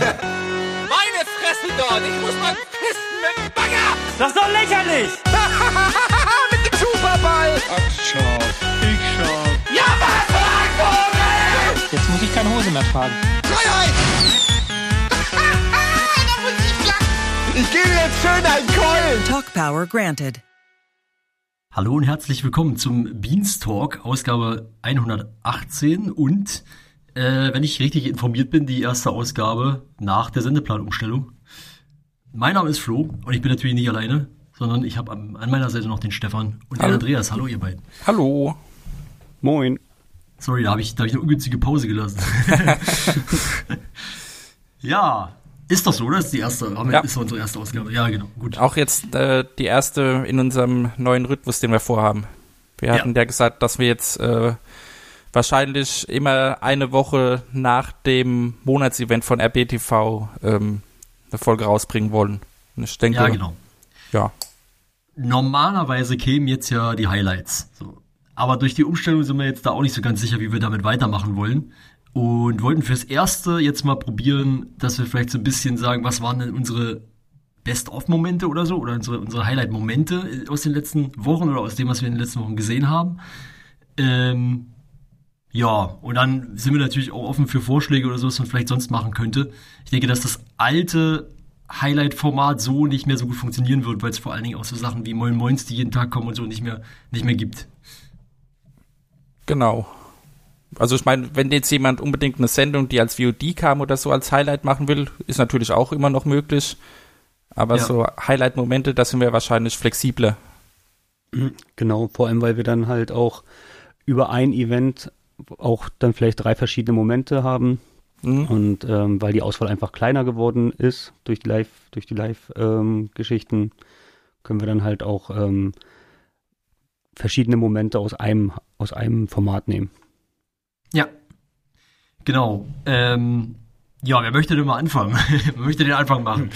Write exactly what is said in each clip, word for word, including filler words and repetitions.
Meine Fresse dort, ich muss mal pissen mit dem Bagger! Das ist doch lächerlich! Mit dem Superball! Ach, schau, ich schau. Ja, was für ein Vogel! Jetzt muss ich keine Hose mehr tragen. Freiheit! Ich gebe jetzt schön einen Keulen! Talk Power granted. Hallo und herzlich willkommen zum Beanstalk, Ausgabe hundertachtzehn und, äh, wenn ich richtig informiert bin, die erste Ausgabe nach der Sendeplanumstellung. Mein Name ist Flo und ich bin natürlich nicht alleine, sondern ich habe an meiner Seite noch den Stefan und den Andreas. Hallo ihr beiden. Hallo. Moin. Sorry, da habe ich, da hab ich eine ungünstige Pause gelassen. Ja, ist doch so, oder? Das ist die erste, Ja. ist doch unsere erste Ausgabe. Ja, genau, gut. Auch jetzt äh, die erste in unserem neuen Rhythmus, den wir vorhaben. Wir hatten ja, ja gesagt, dass wir jetzt äh, wahrscheinlich immer eine Woche nach dem Monatsevent von R B T V ähm, eine Folge rausbringen wollen. Und ich denke, ja, genau. Ja. Normalerweise kämen jetzt ja die Highlights. So. Aber durch die Umstellung sind wir jetzt da auch nicht so ganz sicher, wie wir damit weitermachen wollen. Und wollten fürs Erste jetzt mal probieren, dass wir vielleicht so ein bisschen sagen, was waren denn unsere Best-of-Momente oder so, oder unsere, unsere Highlight-Momente aus den letzten Wochen oder aus dem, was wir in den letzten Wochen gesehen haben. Ähm, ja, und dann sind wir natürlich auch offen für Vorschläge oder so, was man vielleicht sonst machen könnte. Ich denke, dass das alte Highlight-Format so nicht mehr so gut funktionieren wird, weil es vor allen Dingen auch so Sachen wie Moin Moins, die jeden Tag kommen und so, nicht mehr, nicht mehr gibt. Genau. Also ich meine, wenn jetzt jemand unbedingt eine Sendung, die als V O D kam oder so, als Highlight machen will, ist natürlich auch immer noch möglich. Aber ja, so Highlight-Momente, da sind wir wahrscheinlich flexibler. Genau, vor allem, weil wir dann halt auch über ein Event auch dann vielleicht drei verschiedene Momente haben. Mhm. Und ähm, weil die Auswahl einfach kleiner geworden ist durch die Live, durch die Live-Geschichten, ähm, können wir dann halt auch ähm, verschiedene Momente aus einem, aus einem Format nehmen. Ja, genau. Ähm, ja, wer möchte denn mal anfangen? Wer möchte den Anfang machen?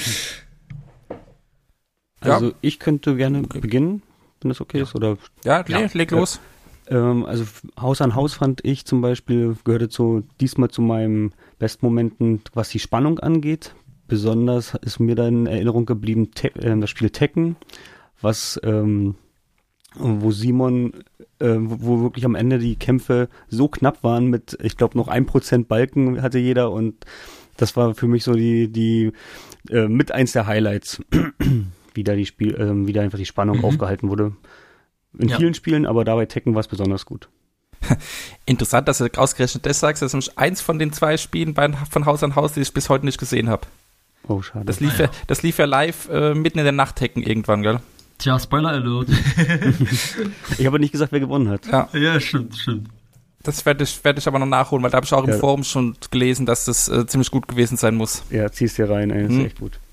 Also ja. Ich könnte gerne beginnen, wenn das okay ja. ist. Oder? Ja, ja. Leg, leg los. Ähm, also Haus an Haus fand ich zum Beispiel, gehörte zu, diesmal zu meinen Bestmomenten, was die Spannung angeht. Besonders ist mir dann in Erinnerung geblieben Te- äh, das Spiel Tekken, was ähm, wo Simon, äh, wo wirklich am Ende die Kämpfe so knapp waren mit, ich glaube, noch ein Prozent Balken hatte jeder und das war für mich so die, die äh, mit eins der Highlights, wie da die Spiel, äh, wie da einfach die Spannung mhm. aufgehalten wurde. In ja. vielen Spielen, aber dabei Tekken war es besonders gut. Interessant, dass du ausgerechnet das sagst, das ist nämlich eins von den zwei Spielen bei, von Haus an Haus, die ich bis heute nicht gesehen habe. Oh, schade. Das lief, ah, ja. ja, das lief ja live äh, mitten in der Nacht Tekken irgendwann, gell? Tja, Spoiler Alert. Ich habe nicht gesagt, wer gewonnen hat. Ja, ja stimmt, stimmt. Das werde ich, werd ich aber noch nachholen, weil da habe ich auch im ja. Forum schon gelesen, dass das äh, ziemlich gut gewesen sein muss. Ja, zieh's dir rein, ey, das hm. ist echt gut.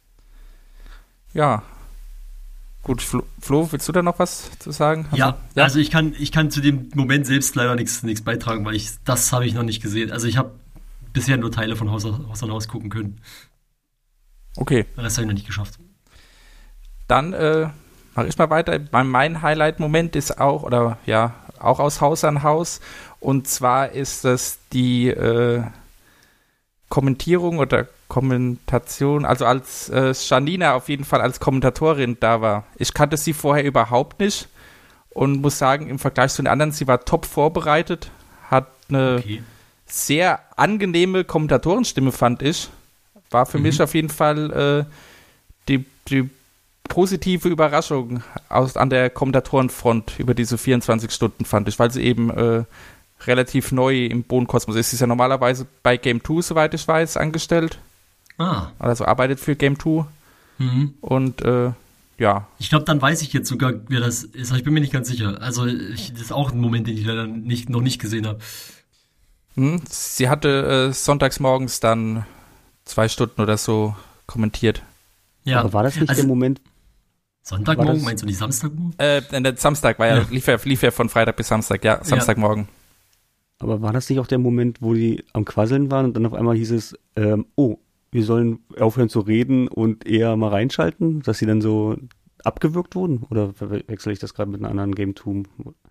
Ja. Gut, Flo, Flo, willst du da noch was zu sagen? Also, ja, ja, also ich kann, ich kann zu dem Moment selbst leider nichts nichts beitragen, weil ich das habe ich noch nicht gesehen. Also ich habe bisher nur Teile von Haus, Haus an Haus gucken können. Okay. Den Rest habe ich noch nicht geschafft. Dann äh, mache ich mal weiter. Mein Highlight-Moment ist auch, oder ja, auch aus Haus an Haus. Und zwar ist das die äh, Kommentierung oder Kommentation, also als äh, Janina auf jeden Fall als Kommentatorin da war. Ich kannte sie vorher überhaupt nicht und muss sagen, im Vergleich zu den anderen, sie war top vorbereitet, hat eine okay. sehr angenehme Kommentatorenstimme, fand ich. War für mhm. mich auf jeden Fall äh, die, die positive Überraschung aus, an der Kommentatorenfront über diese vierundzwanzig Stunden, fand ich, weil sie eben äh, relativ neu im Bohnenkosmos ist. Sie ist ja normalerweise bei Game zwei, soweit ich weiß, angestellt. Ah. Also arbeitet für Game zwei. Mhm. Und äh, ja. Ich glaube, dann weiß ich jetzt sogar, wer das ist. Ich bin mir nicht ganz sicher. Also ich, das ist auch ein Moment, den ich leider nicht, noch nicht gesehen habe. Hm. Sie hatte äh, sonntags morgens dann zwei Stunden oder so kommentiert. Ja. Aber war das nicht also, der Moment? Sonntagmorgen, meinst du nicht Samstagmorgen? Äh, Samstag war ja, ja. Lief, ja, lief ja von Freitag bis Samstag, ja, Samstagmorgen. Ja. Aber war das nicht auch der Moment, wo die am Quasseln waren und dann auf einmal hieß es, ähm, oh, wir sollen aufhören zu reden und eher mal reinschalten, dass sie dann so abgewürgt wurden? Oder verwechsel ich das gerade mit einer anderen Game zwei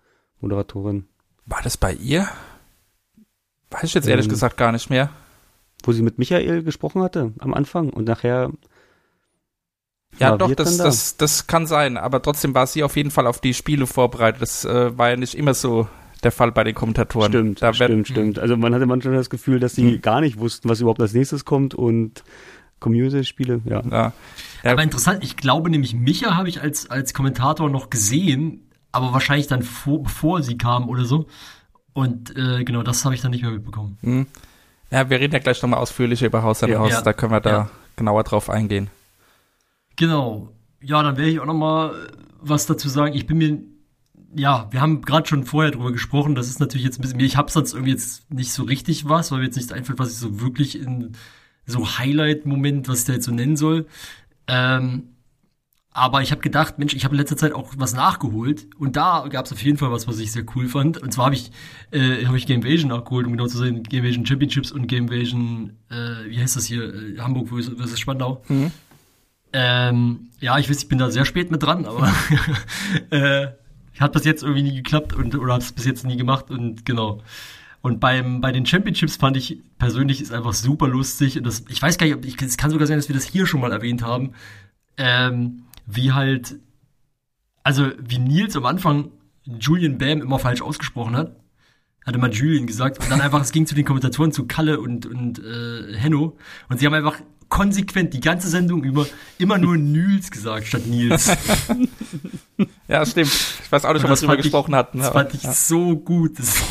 Moderatorin? War das bei ihr? Weiß ich jetzt ehrlich ähm, gesagt gar nicht mehr. wo sie mit Michael gesprochen hatte am Anfang und nachher. Ja, doch, das, da? das, das kann sein, aber trotzdem war sie auf jeden Fall auf die Spiele vorbereitet. Das äh, war ja nicht immer so der Fall bei den Kommentatoren. Stimmt, da stimmt, stimmt. Also man hatte manchmal das Gefühl, dass sie mhm. gar nicht wussten, was überhaupt als nächstes kommt und Community-Spiele, ja. ja. ja. Aber interessant, ich glaube nämlich, Micha habe ich als, als Kommentator noch gesehen, aber wahrscheinlich dann vor, bevor sie kam oder so. Und äh, genau, das habe ich dann nicht mehr mitbekommen. Mhm. Ja, wir reden ja gleich nochmal ausführlicher über Haus an ja, Haus, ja. da können wir da ja. genauer drauf eingehen. Genau. Ja, dann werde ich auch nochmal was dazu sagen. Ich bin mir, ja, wir haben gerade schon vorher drüber gesprochen, das ist natürlich jetzt ein bisschen, ich habe sonst irgendwie jetzt nicht so richtig was, weil mir jetzt nicht einfällt, was ich so wirklich in so Highlight-Moment, was ich da jetzt so nennen soll. Ähm, aber ich habe gedacht, Mensch, ich habe in letzter Zeit auch was nachgeholt und da gab es auf jeden Fall was, was ich sehr cool fand. Und zwar habe ich äh, habe ich Gamevasion nachgeholt, um genau zu sein, Gamevasion Championships und Gamevasion, äh, wie heißt das hier, äh, Hamburg versus Spandau. Mhm. Ähm, ja, ich weiß, ich bin da sehr spät mit dran, aber äh, hat bis jetzt irgendwie nie geklappt und oder hat es bis jetzt nie gemacht und genau. Und beim bei den Championships fand ich persönlich ist einfach super lustig und das, ich weiß gar nicht, ob ich, es kann sogar sein, dass wir das hier schon mal erwähnt haben, ähm, wie halt, also wie Nils am Anfang Julian Bam immer falsch ausgesprochen hat, hat immer Julian gesagt und dann einfach, es ging zu den Kommentatoren, zu Kalle und und äh, Henno und sie haben einfach konsequent die ganze Sendung über immer nur Nils gesagt statt Nils. Ja, stimmt. Ich weiß auch nicht, ob wir drüber gesprochen hatten. Das aber, fand ich ja. so gut. Das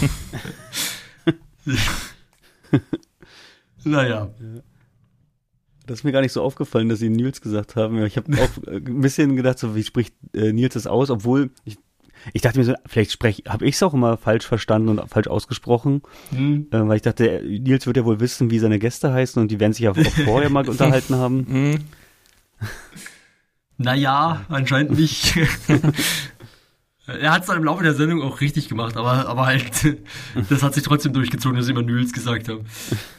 naja. Das ist mir gar nicht so aufgefallen, dass sie Nils gesagt haben. Ich habe auch ein bisschen gedacht, so wie spricht äh, Nils das aus, obwohl ich Ich dachte mir so, vielleicht spreche, habe ich es auch immer falsch verstanden und falsch ausgesprochen, mhm. äh, weil ich dachte, Nils wird ja wohl wissen, wie seine Gäste heißen und die werden sich ja auch vorher mal unterhalten haben. Mhm. Naja, anscheinend nicht. Er hat es dann im Laufe der Sendung auch richtig gemacht, aber, aber halt, das hat sich trotzdem durchgezogen, dass sie immer Nils gesagt haben.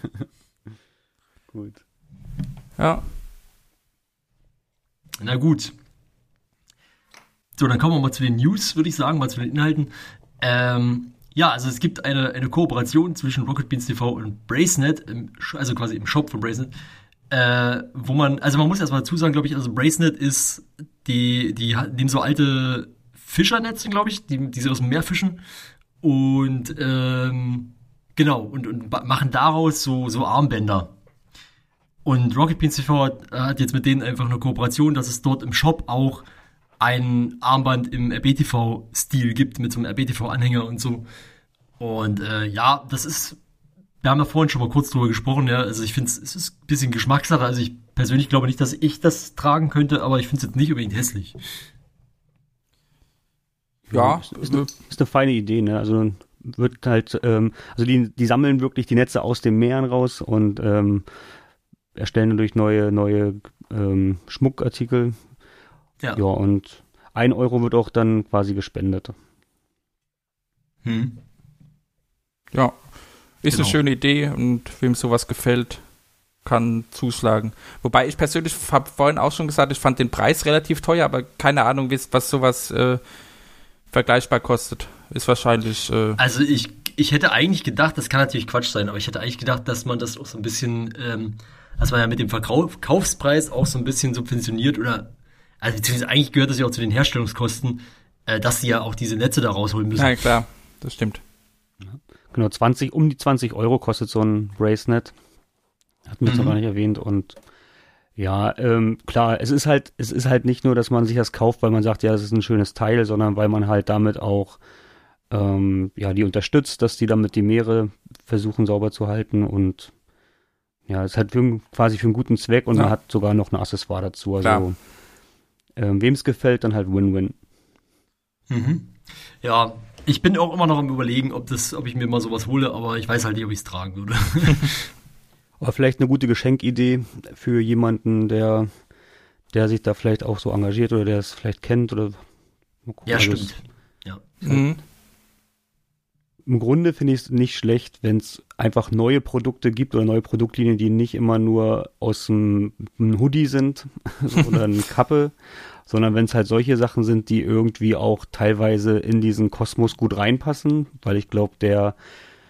Gut. Ja. Na gut. So, dann kommen wir mal zu den News, würde ich sagen, mal zu den Inhalten. Ähm, ja, also es gibt eine, eine Kooperation zwischen Rocket Beans T V und Bracenet, im, also quasi im Shop von Bracenet, äh, wo man, also man muss erstmal dazu sagen, glaube ich, also Bracenet ist die, die nehmen so alte Fischernetze, glaube ich, die, die sie aus dem Meer fischen und ähm, genau, und, und machen daraus so, so Armbänder. Und Rocket Beans T V hat, hat jetzt mit denen einfach eine Kooperation, dass es dort im Shop auch ein Armband im R B T V-Stil gibt, mit so einem R B T V-Anhänger und so. Und äh, ja, das ist, wir haben ja vorhin schon mal kurz drüber gesprochen, ja, also ich finde es ist ein bisschen Geschmackssache, also ich persönlich glaube nicht, dass ich das tragen könnte, aber ich finde es jetzt nicht unbedingt hässlich. Ja, ist, ist, eine, ist eine feine Idee, ne, also wird halt, ähm, also die, die sammeln wirklich die Netze aus den Meeren raus und ähm, erstellen dadurch neue, neue ähm, Schmuckartikel. Ja. ja, und ein Euro wird auch dann quasi gespendet. Hm. Ja, ist genau. Eine schöne Idee und wem sowas gefällt, kann zuschlagen. Wobei ich persönlich habe vorhin auch schon gesagt, ich fand den Preis relativ teuer, aber keine Ahnung, was sowas äh, vergleichbar kostet. Ist wahrscheinlich... Äh also ich, ich hätte eigentlich gedacht, das kann natürlich Quatsch sein, aber ich hätte eigentlich gedacht, dass man das auch so ein bisschen, ähm, dass man ja mit dem Verkaufspreis auch so ein bisschen subventioniert oder also beziehungsweise eigentlich gehört das ja auch zu den Herstellungskosten, äh, dass die ja auch diese Netze da rausholen müssen. Ja, klar, das stimmt. Genau, zwanzig, um die zwanzig Euro kostet so ein Bracenet. Hatten wir jetzt mhm. noch gar nicht erwähnt. Und ja, ähm, klar, es ist halt, es ist halt nicht nur, dass man sich das kauft, weil man sagt, ja, das ist ein schönes Teil, sondern weil man halt damit auch ähm, ja, die unterstützt, dass die damit die Meere versuchen sauber zu halten und ja, es ist halt für, quasi für einen guten Zweck und ja. Man hat sogar noch ein Accessoire dazu. Also klar. Ähm, wem es gefällt, dann halt Win-Win. Mhm. Ja, ich bin auch immer noch am Überlegen, ob das, ob ich mir mal sowas hole, aber ich weiß halt nicht, ob ich es tragen würde. Aber vielleicht eine gute Geschenkidee für jemanden, der, der sich da vielleicht auch so engagiert oder der es vielleicht kennt oder. Ja, also stimmt. Ja. Mhm. Im Grunde finde ich es nicht schlecht, wenn es einfach neue Produkte gibt oder neue Produktlinien, die nicht immer nur aus einem, einem Hoodie sind oder eine Kappe, sondern wenn es halt solche Sachen sind, die irgendwie auch teilweise in diesen Kosmos gut reinpassen, weil ich glaube, der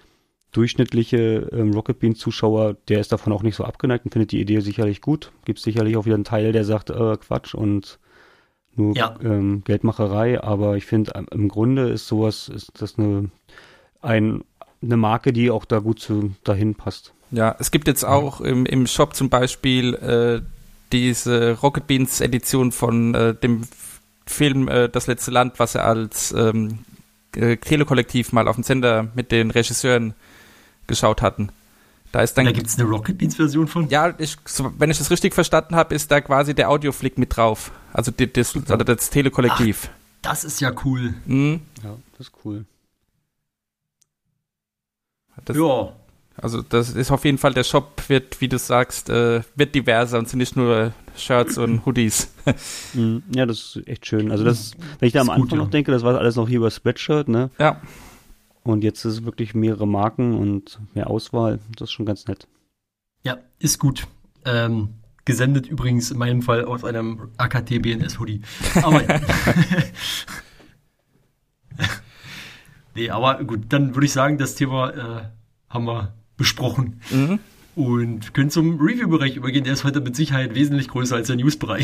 durchschnittliche ähm, Rocket Beans-Zuschauer, der ist davon auch nicht so abgeneigt und findet die Idee sicherlich gut. Gibt es sicherlich auch wieder einen Teil, der sagt, äh, Quatsch und nur Ja. ähm, Geldmacherei, aber ich finde, ähm, im Grunde ist sowas, ist das eine, ein, eine Marke, die auch da gut zu, dahin passt. Ja, es gibt jetzt auch im, im Shop zum Beispiel äh, diese Rocket Beans Edition von äh, dem F- Film äh, Das letzte Land, was er als ähm, äh, Telekollektiv mal auf dem Sender mit den Regisseuren geschaut hatten. Da ist dann, Da gibt es eine Rocket Beans Version von? ja, ich, so, wenn ich das richtig verstanden habe, ist da quasi der Audioflick mit drauf. Also die, das, also das Telekollektiv. Das ist ja cool. Mhm. Ja, das ist cool. Das, Ja. Also das ist auf jeden Fall, der Shop wird, wie du sagst, äh, wird diverser und sind nicht nur Shirts und Hoodies. Mhm. Ja, das ist echt schön. Also das, wenn ich da am Ist gut, Anfang ja. noch denke, das war alles noch hier über Spreadshirt, ne? Ja. Und jetzt ist es wirklich mehrere Marken und mehr Auswahl. Das ist schon ganz nett. Ja, ist gut. Ähm, gesendet übrigens in meinem Fall aus einem A K T B N S Hoodie. Aber ja. Nee, aber gut, dann würde ich sagen, das Thema äh, haben wir besprochen. Mhm. Und können zum Review-Bereich übergehen. Der ist heute mit Sicherheit wesentlich größer als der News-Bereich.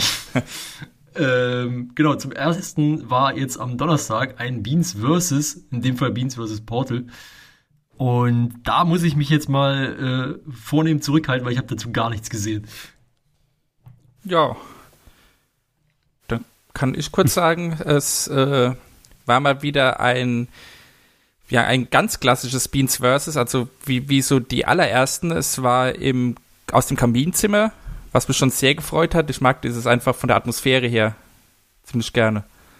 ähm, genau, zum ersten war jetzt am Donnerstag ein Beans versus, in dem Fall Beans versus Portal. Und da muss ich mich jetzt mal äh, vornehm zurückhalten, weil ich habe dazu gar nichts gesehen. Ja. Dann kann ich kurz sagen, es äh, war mal wieder ein ja ein ganz klassisches Beans versus, also wie, wie so die allerersten. Es war im aus dem Kaminzimmer, was mich schon sehr gefreut hat. Ich mag dieses einfach von der Atmosphäre her ziemlich gerne.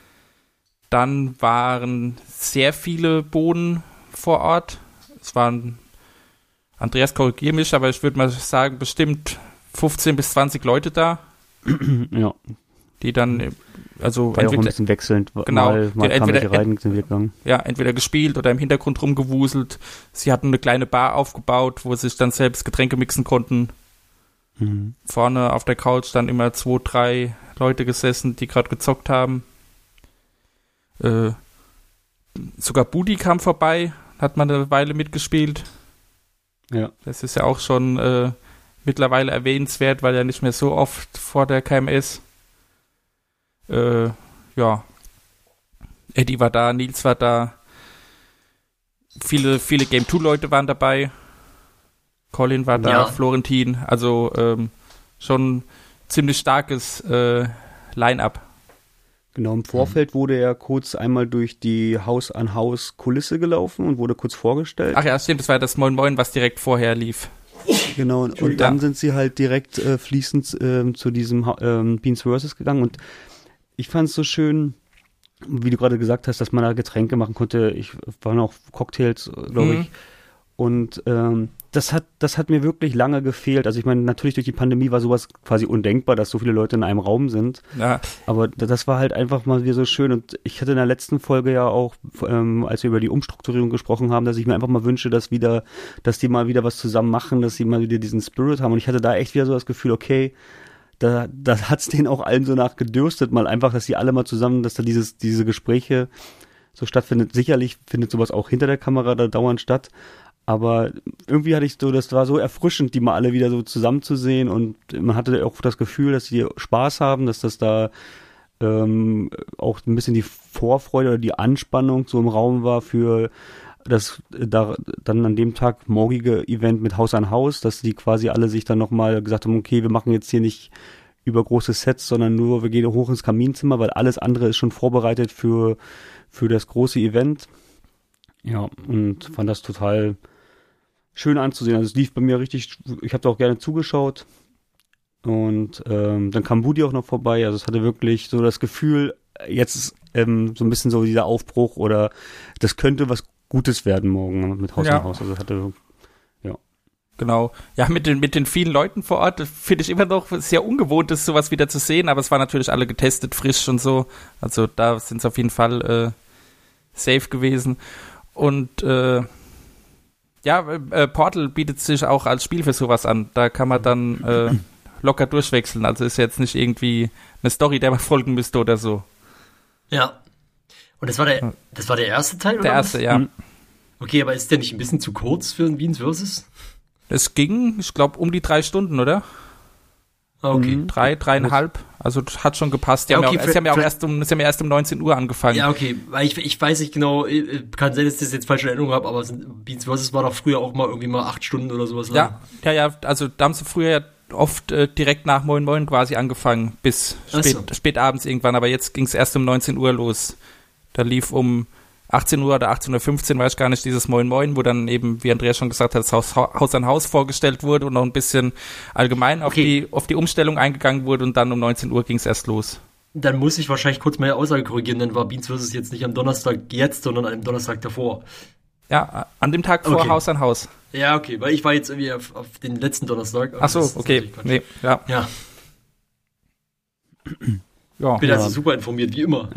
Dann waren sehr viele Boden vor Ort. Es waren, Andreas, korrigier mich, aber ich würde mal sagen, bestimmt fünfzehn bis zwanzig Leute da, Ja, die dann, also war ja auch ein entweder, bisschen wechselnd. Genau, Mal, mal die kamen entweder- welche rein, sind wir gegangen. ja, entweder gespielt oder im Hintergrund rumgewuselt. Sie hatten eine kleine Bar aufgebaut, wo sie sich dann selbst Getränke mixen konnten. Mhm. Vorne auf der Couch dann immer zwei, drei Leute gesessen, die gerade gezockt haben. Äh, sogar Budi kam vorbei, hat mal eine Weile mitgespielt. Ja. Das ist ja auch schon äh, mittlerweile erwähnenswert, weil er nicht mehr so oft vor der K M S. Äh, ja. Eddie war da, Nils war da. Viele, viele Game zwei Leute waren dabei. Colin war da, Ja. Florentin. Also ähm, schon ziemlich starkes äh, Line-Up. Genau, im Vorfeld wurde er kurz einmal durch die Haus-an-Haus-Kulisse gelaufen und wurde kurz vorgestellt. Ach ja, stimmt, das war das Moin Moin, was direkt vorher lief. Genau, und, und dann sind sie halt direkt äh, fließend ähm, zu diesem Ha- ähm, Beans versus gegangen und ich fand es so schön, wie du gerade gesagt hast, dass man da Getränke machen konnte. Ich waren auch Cocktails, glaube Mhm. ich. Und ähm, das hat, das hat mir wirklich lange gefehlt. Also ich meine, natürlich durch die Pandemie war sowas quasi undenkbar, dass so viele Leute in einem Raum sind. Ja, Aber d- das war halt einfach mal wieder so schön. Und ich hatte in der letzten Folge ja auch, ähm, als wir über die Umstrukturierung gesprochen haben, dass ich mir einfach mal wünsche, dass wieder, dass die mal wieder was zusammen machen, dass sie mal wieder diesen Spirit haben. Und ich hatte da echt wieder so das Gefühl, okay, da, da hat's denen auch allen so nachgedürstet, mal einfach, dass die alle mal zusammen, dass da dieses, diese Gespräche so stattfindet. Sicherlich findet sowas auch hinter der Kamera da dauernd statt. Aber irgendwie hatte ich so, das war so erfrischend, die mal alle wieder so zusammenzusehen und man hatte auch das Gefühl, dass die Spaß haben, dass das da ähm, auch ein bisschen die Vorfreude oder die Anspannung so im Raum war für das da dann an dem Tag morgige Event mit Haus an Haus, dass die quasi alle sich dann nochmal gesagt haben, okay, wir machen jetzt hier nicht über große Sets, sondern nur, wir gehen hoch ins Kaminzimmer, weil alles andere ist schon vorbereitet für, für das große Event. Ja, und fand das total schön anzusehen. Also es lief bei mir richtig, ich habe da auch gerne zugeschaut. Und ähm, dann kam Budi auch noch vorbei. Also es hatte wirklich so das Gefühl, jetzt ist ähm, so ein bisschen so dieser Aufbruch oder das könnte was Gutes werden morgen mit Haus Ja. an Haus. Also es hatte, genau. Ja, mit den, mit den vielen Leuten vor Ort finde ich immer noch sehr ungewohnt, das sowas wieder zu sehen, aber es war natürlich alle getestet, frisch und so. Also da sind es auf jeden Fall äh, safe gewesen. Und äh, ja, äh, Portal bietet sich auch als Spiel für sowas an. Da kann man dann äh, locker durchwechseln. Also ist jetzt nicht irgendwie eine Story, der man folgen müsste oder so. Ja. Und das war der, das war der erste Teil, oder Der was? erste, ja. Mhm. Okay, aber ist der nicht ein bisschen zu kurz für ein Wiens Versus? Es ging, ich glaube, um die drei Stunden, oder? Ah, okay. Mhm. Drei, dreieinhalb. Also hat schon gepasst. Die Ja, haben okay, ja auch, sie haben ja auch für- erst um, sie haben ja erst um neunzehn Uhr angefangen. Ja, okay, weil ich, ich weiß nicht genau, äh, kann sein, dass ich das jetzt falsche Erinnerung habe, aber Beans Versus war doch früher auch mal irgendwie mal acht Stunden oder sowas lang. Ja, ja, ja, also da haben sie früher ja oft äh, direkt nach Moin Moin quasi angefangen, bis Ach spät, so. spät abends irgendwann, aber jetzt ging es erst um neunzehn Uhr los. Da lief um achtzehn Uhr oder achtzehn Uhr fünfzehn, weiß ich gar nicht, dieses Moin Moin, wo dann eben, wie Andreas schon gesagt hat, das Haus, Haus an Haus vorgestellt wurde und noch ein bisschen allgemein auf, Okay. die, auf die Umstellung eingegangen wurde und dann um neunzehn Uhr ging es erst los. Dann muss ich wahrscheinlich kurz meine Aussage korrigieren, dann war Beans Versus jetzt nicht am Donnerstag jetzt, sondern am Donnerstag davor. Ja, an dem Tag vor Okay. Haus an Haus. Ja, okay, weil ich war jetzt irgendwie auf, auf den letzten Donnerstag. aber Ach so, das ist okay. natürlich Quatsch. Nee, ja. Ja, Ja. ich bin Ja. also super informiert, wie immer.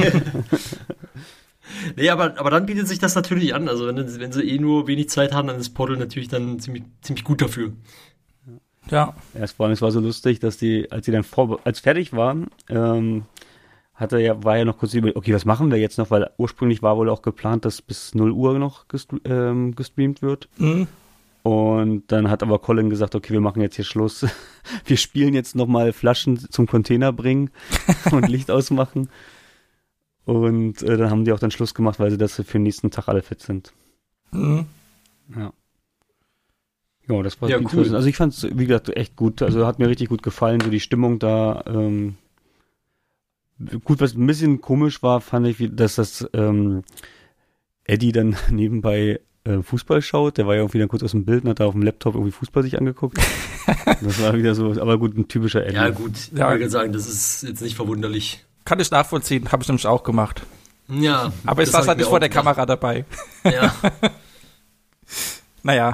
Nee, aber, aber dann bietet sich das natürlich an. Also wenn, wenn sie eh nur wenig Zeit haben, dann ist Portal natürlich dann ziemlich, ziemlich gut dafür. ja. Erst vor allem, es war so lustig, dass die, als sie dann vor, als fertig waren, ähm, hatte ja, war ja noch kurz über, okay, was machen wir jetzt noch, weil ursprünglich war wohl auch geplant, dass bis null Uhr noch gestr- ähm, gestreamt wird. Mhm. Und dann hat aber Colin gesagt, okay, wir machen jetzt hier Schluss. Wir spielen jetzt nochmal Flaschen zum Container bringen und Licht ausmachen. Und äh, dann haben die auch dann Schluss gemacht, weil sie das für den nächsten Tag alle fit sind. Mhm. Ja. Ja, das war Ja, Beans cool. Versus. Also ich fand es, wie gesagt, echt gut. Also hat mir richtig gut gefallen, so die Stimmung da. Ähm, gut, was ein bisschen komisch war, fand ich, wie, dass das ähm, Eddie dann nebenbei äh, Fußball schaut. Der war ja irgendwie dann kurz aus dem Bild und hat da auf dem Laptop irgendwie Fußball sich angeguckt. Das war wieder so, aber gut, ein typischer Eddie. Ja, gut, ich Ja. würde sagen, das ist jetzt nicht verwunderlich. Kann ich nachvollziehen, habe ich nämlich auch gemacht. Ja. Aber ich das saß hab halt mir nicht vor auch der gedacht. Kamera dabei. Ja. Naja,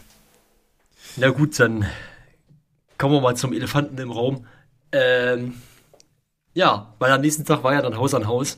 Na gut, dann kommen wir mal zum Elefanten im Raum. Ähm, ja, weil am nächsten Tag war ja dann Haus an Haus.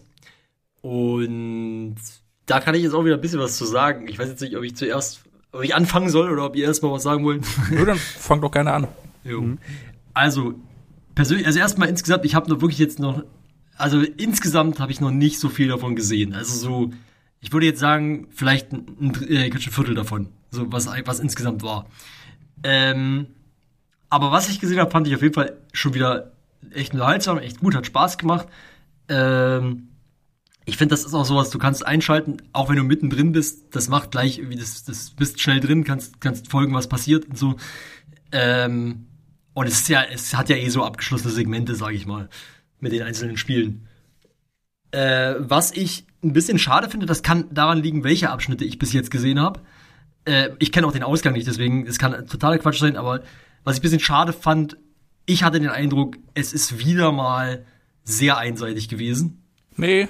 Und da kann ich jetzt auch wieder ein bisschen was zu sagen. Ich weiß jetzt nicht, ob ich zuerst, ob ich anfangen soll oder ob ihr erstmal was sagen wollt. nur dann fang doch gerne an. Jo. Also, persönlich, also erstmal insgesamt, ich habe noch wirklich jetzt noch, also insgesamt habe ich noch nicht so viel davon gesehen. Also so, ich würde jetzt sagen, vielleicht ein, ein, äh, ein Viertel davon, so was, was insgesamt war. Ähm, aber was ich gesehen habe, fand ich auf jeden Fall schon wieder echt unterhaltsam, echt gut, hat Spaß gemacht. Ähm, ich finde, das ist auch sowas, du kannst einschalten, auch wenn du mittendrin bist, das macht gleich irgendwie, das, das bist schnell drin, kannst, kannst folgen, was passiert und so. Ähm, und es ist ja, es hat ja eh so abgeschlossene Segmente, sage ich mal, mit den einzelnen Spielen. Äh, was ich ein bisschen schade finde, das kann daran liegen, welche Abschnitte ich bis jetzt gesehen habe. Äh, ich kenne auch den Ausgang nicht, deswegen, es kann totaler Quatsch sein, aber was ich ein bisschen schade fand, ich hatte den Eindruck, es ist wieder mal sehr einseitig gewesen. Nee,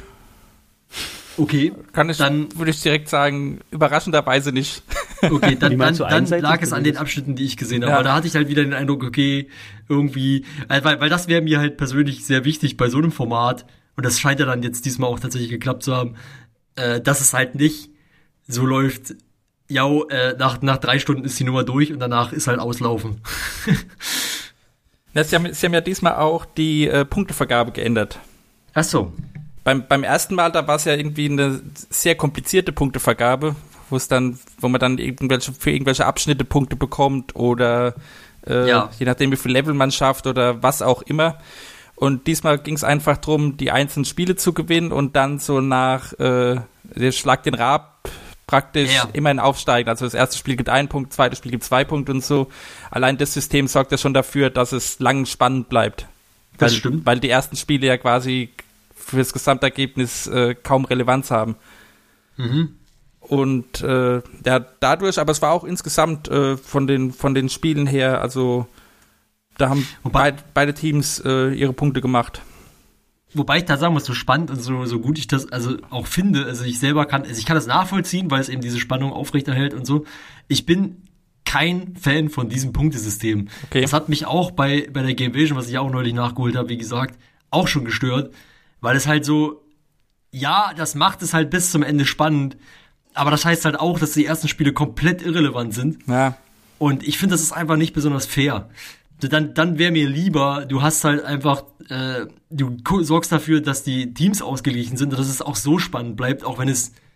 Okay, kann ich, dann, würde ich direkt sagen, überraschenderweise nicht. okay, Wie dann, dann, meinst du dann einseitig lag es an den gewesen? Abschnitten, die ich gesehen habe. Ja. Aber da hatte ich halt wieder den Eindruck, okay, irgendwie, äh, weil, weil das wäre mir halt persönlich sehr wichtig bei so einem Format, und das scheint ja dann jetzt diesmal auch tatsächlich geklappt zu haben, äh, dass es halt nicht so läuft, ja, äh, nach, nach drei Stunden ist die Nummer durch und danach ist halt auslaufen. Ja, sie, haben, sie haben ja diesmal auch die äh, Punktevergabe geändert. Ach so. Beim, beim ersten Mal, da war es ja irgendwie eine sehr komplizierte Punktevergabe, wo es dann, wo man dann irgendwelche, für irgendwelche Abschnitte Punkte bekommt oder äh, Ja. je nachdem, wie viel Level man schafft oder was auch immer. Und diesmal ging es einfach darum, die einzelnen Spiele zu gewinnen und dann so nach äh, der Schlag den Rab praktisch Ja. immerhin aufsteigen. Also das erste Spiel gibt einen Punkt, das zweite Spiel gibt zwei Punkte und so. Allein das System sorgt ja schon dafür, dass es lang spannend bleibt. Das weil, stimmt. Weil die ersten Spiele ja quasi für das Gesamtergebnis äh, kaum Relevanz haben. Mhm. Und äh, ja, dadurch, aber es war auch insgesamt äh, von den von den Spielen her, also da haben Wobei- beid, beide Teams äh, ihre Punkte gemacht. Wobei ich da sagen muss, so spannend und so, so gut ich das also auch finde, also ich selber kann, also ich kann das nachvollziehen, weil es eben diese Spannung aufrechterhält und so. Ich bin kein Fan von diesem Punktesystem. Okay. Das hat mich auch bei, bei der Game Vision, was ich auch neulich nachgeholt habe, wie gesagt, auch schon gestört, weil es halt so, ja, das macht es halt bis zum Ende spannend, aber das heißt halt auch, dass die ersten Spiele komplett irrelevant sind. Ja, Und ich finde, das ist einfach nicht besonders fair. Dann, dann wäre mir lieber, du hast halt einfach, äh, du sorgst dafür, dass die Teams ausgeglichen sind und dass es auch so spannend bleibt, auch wenn es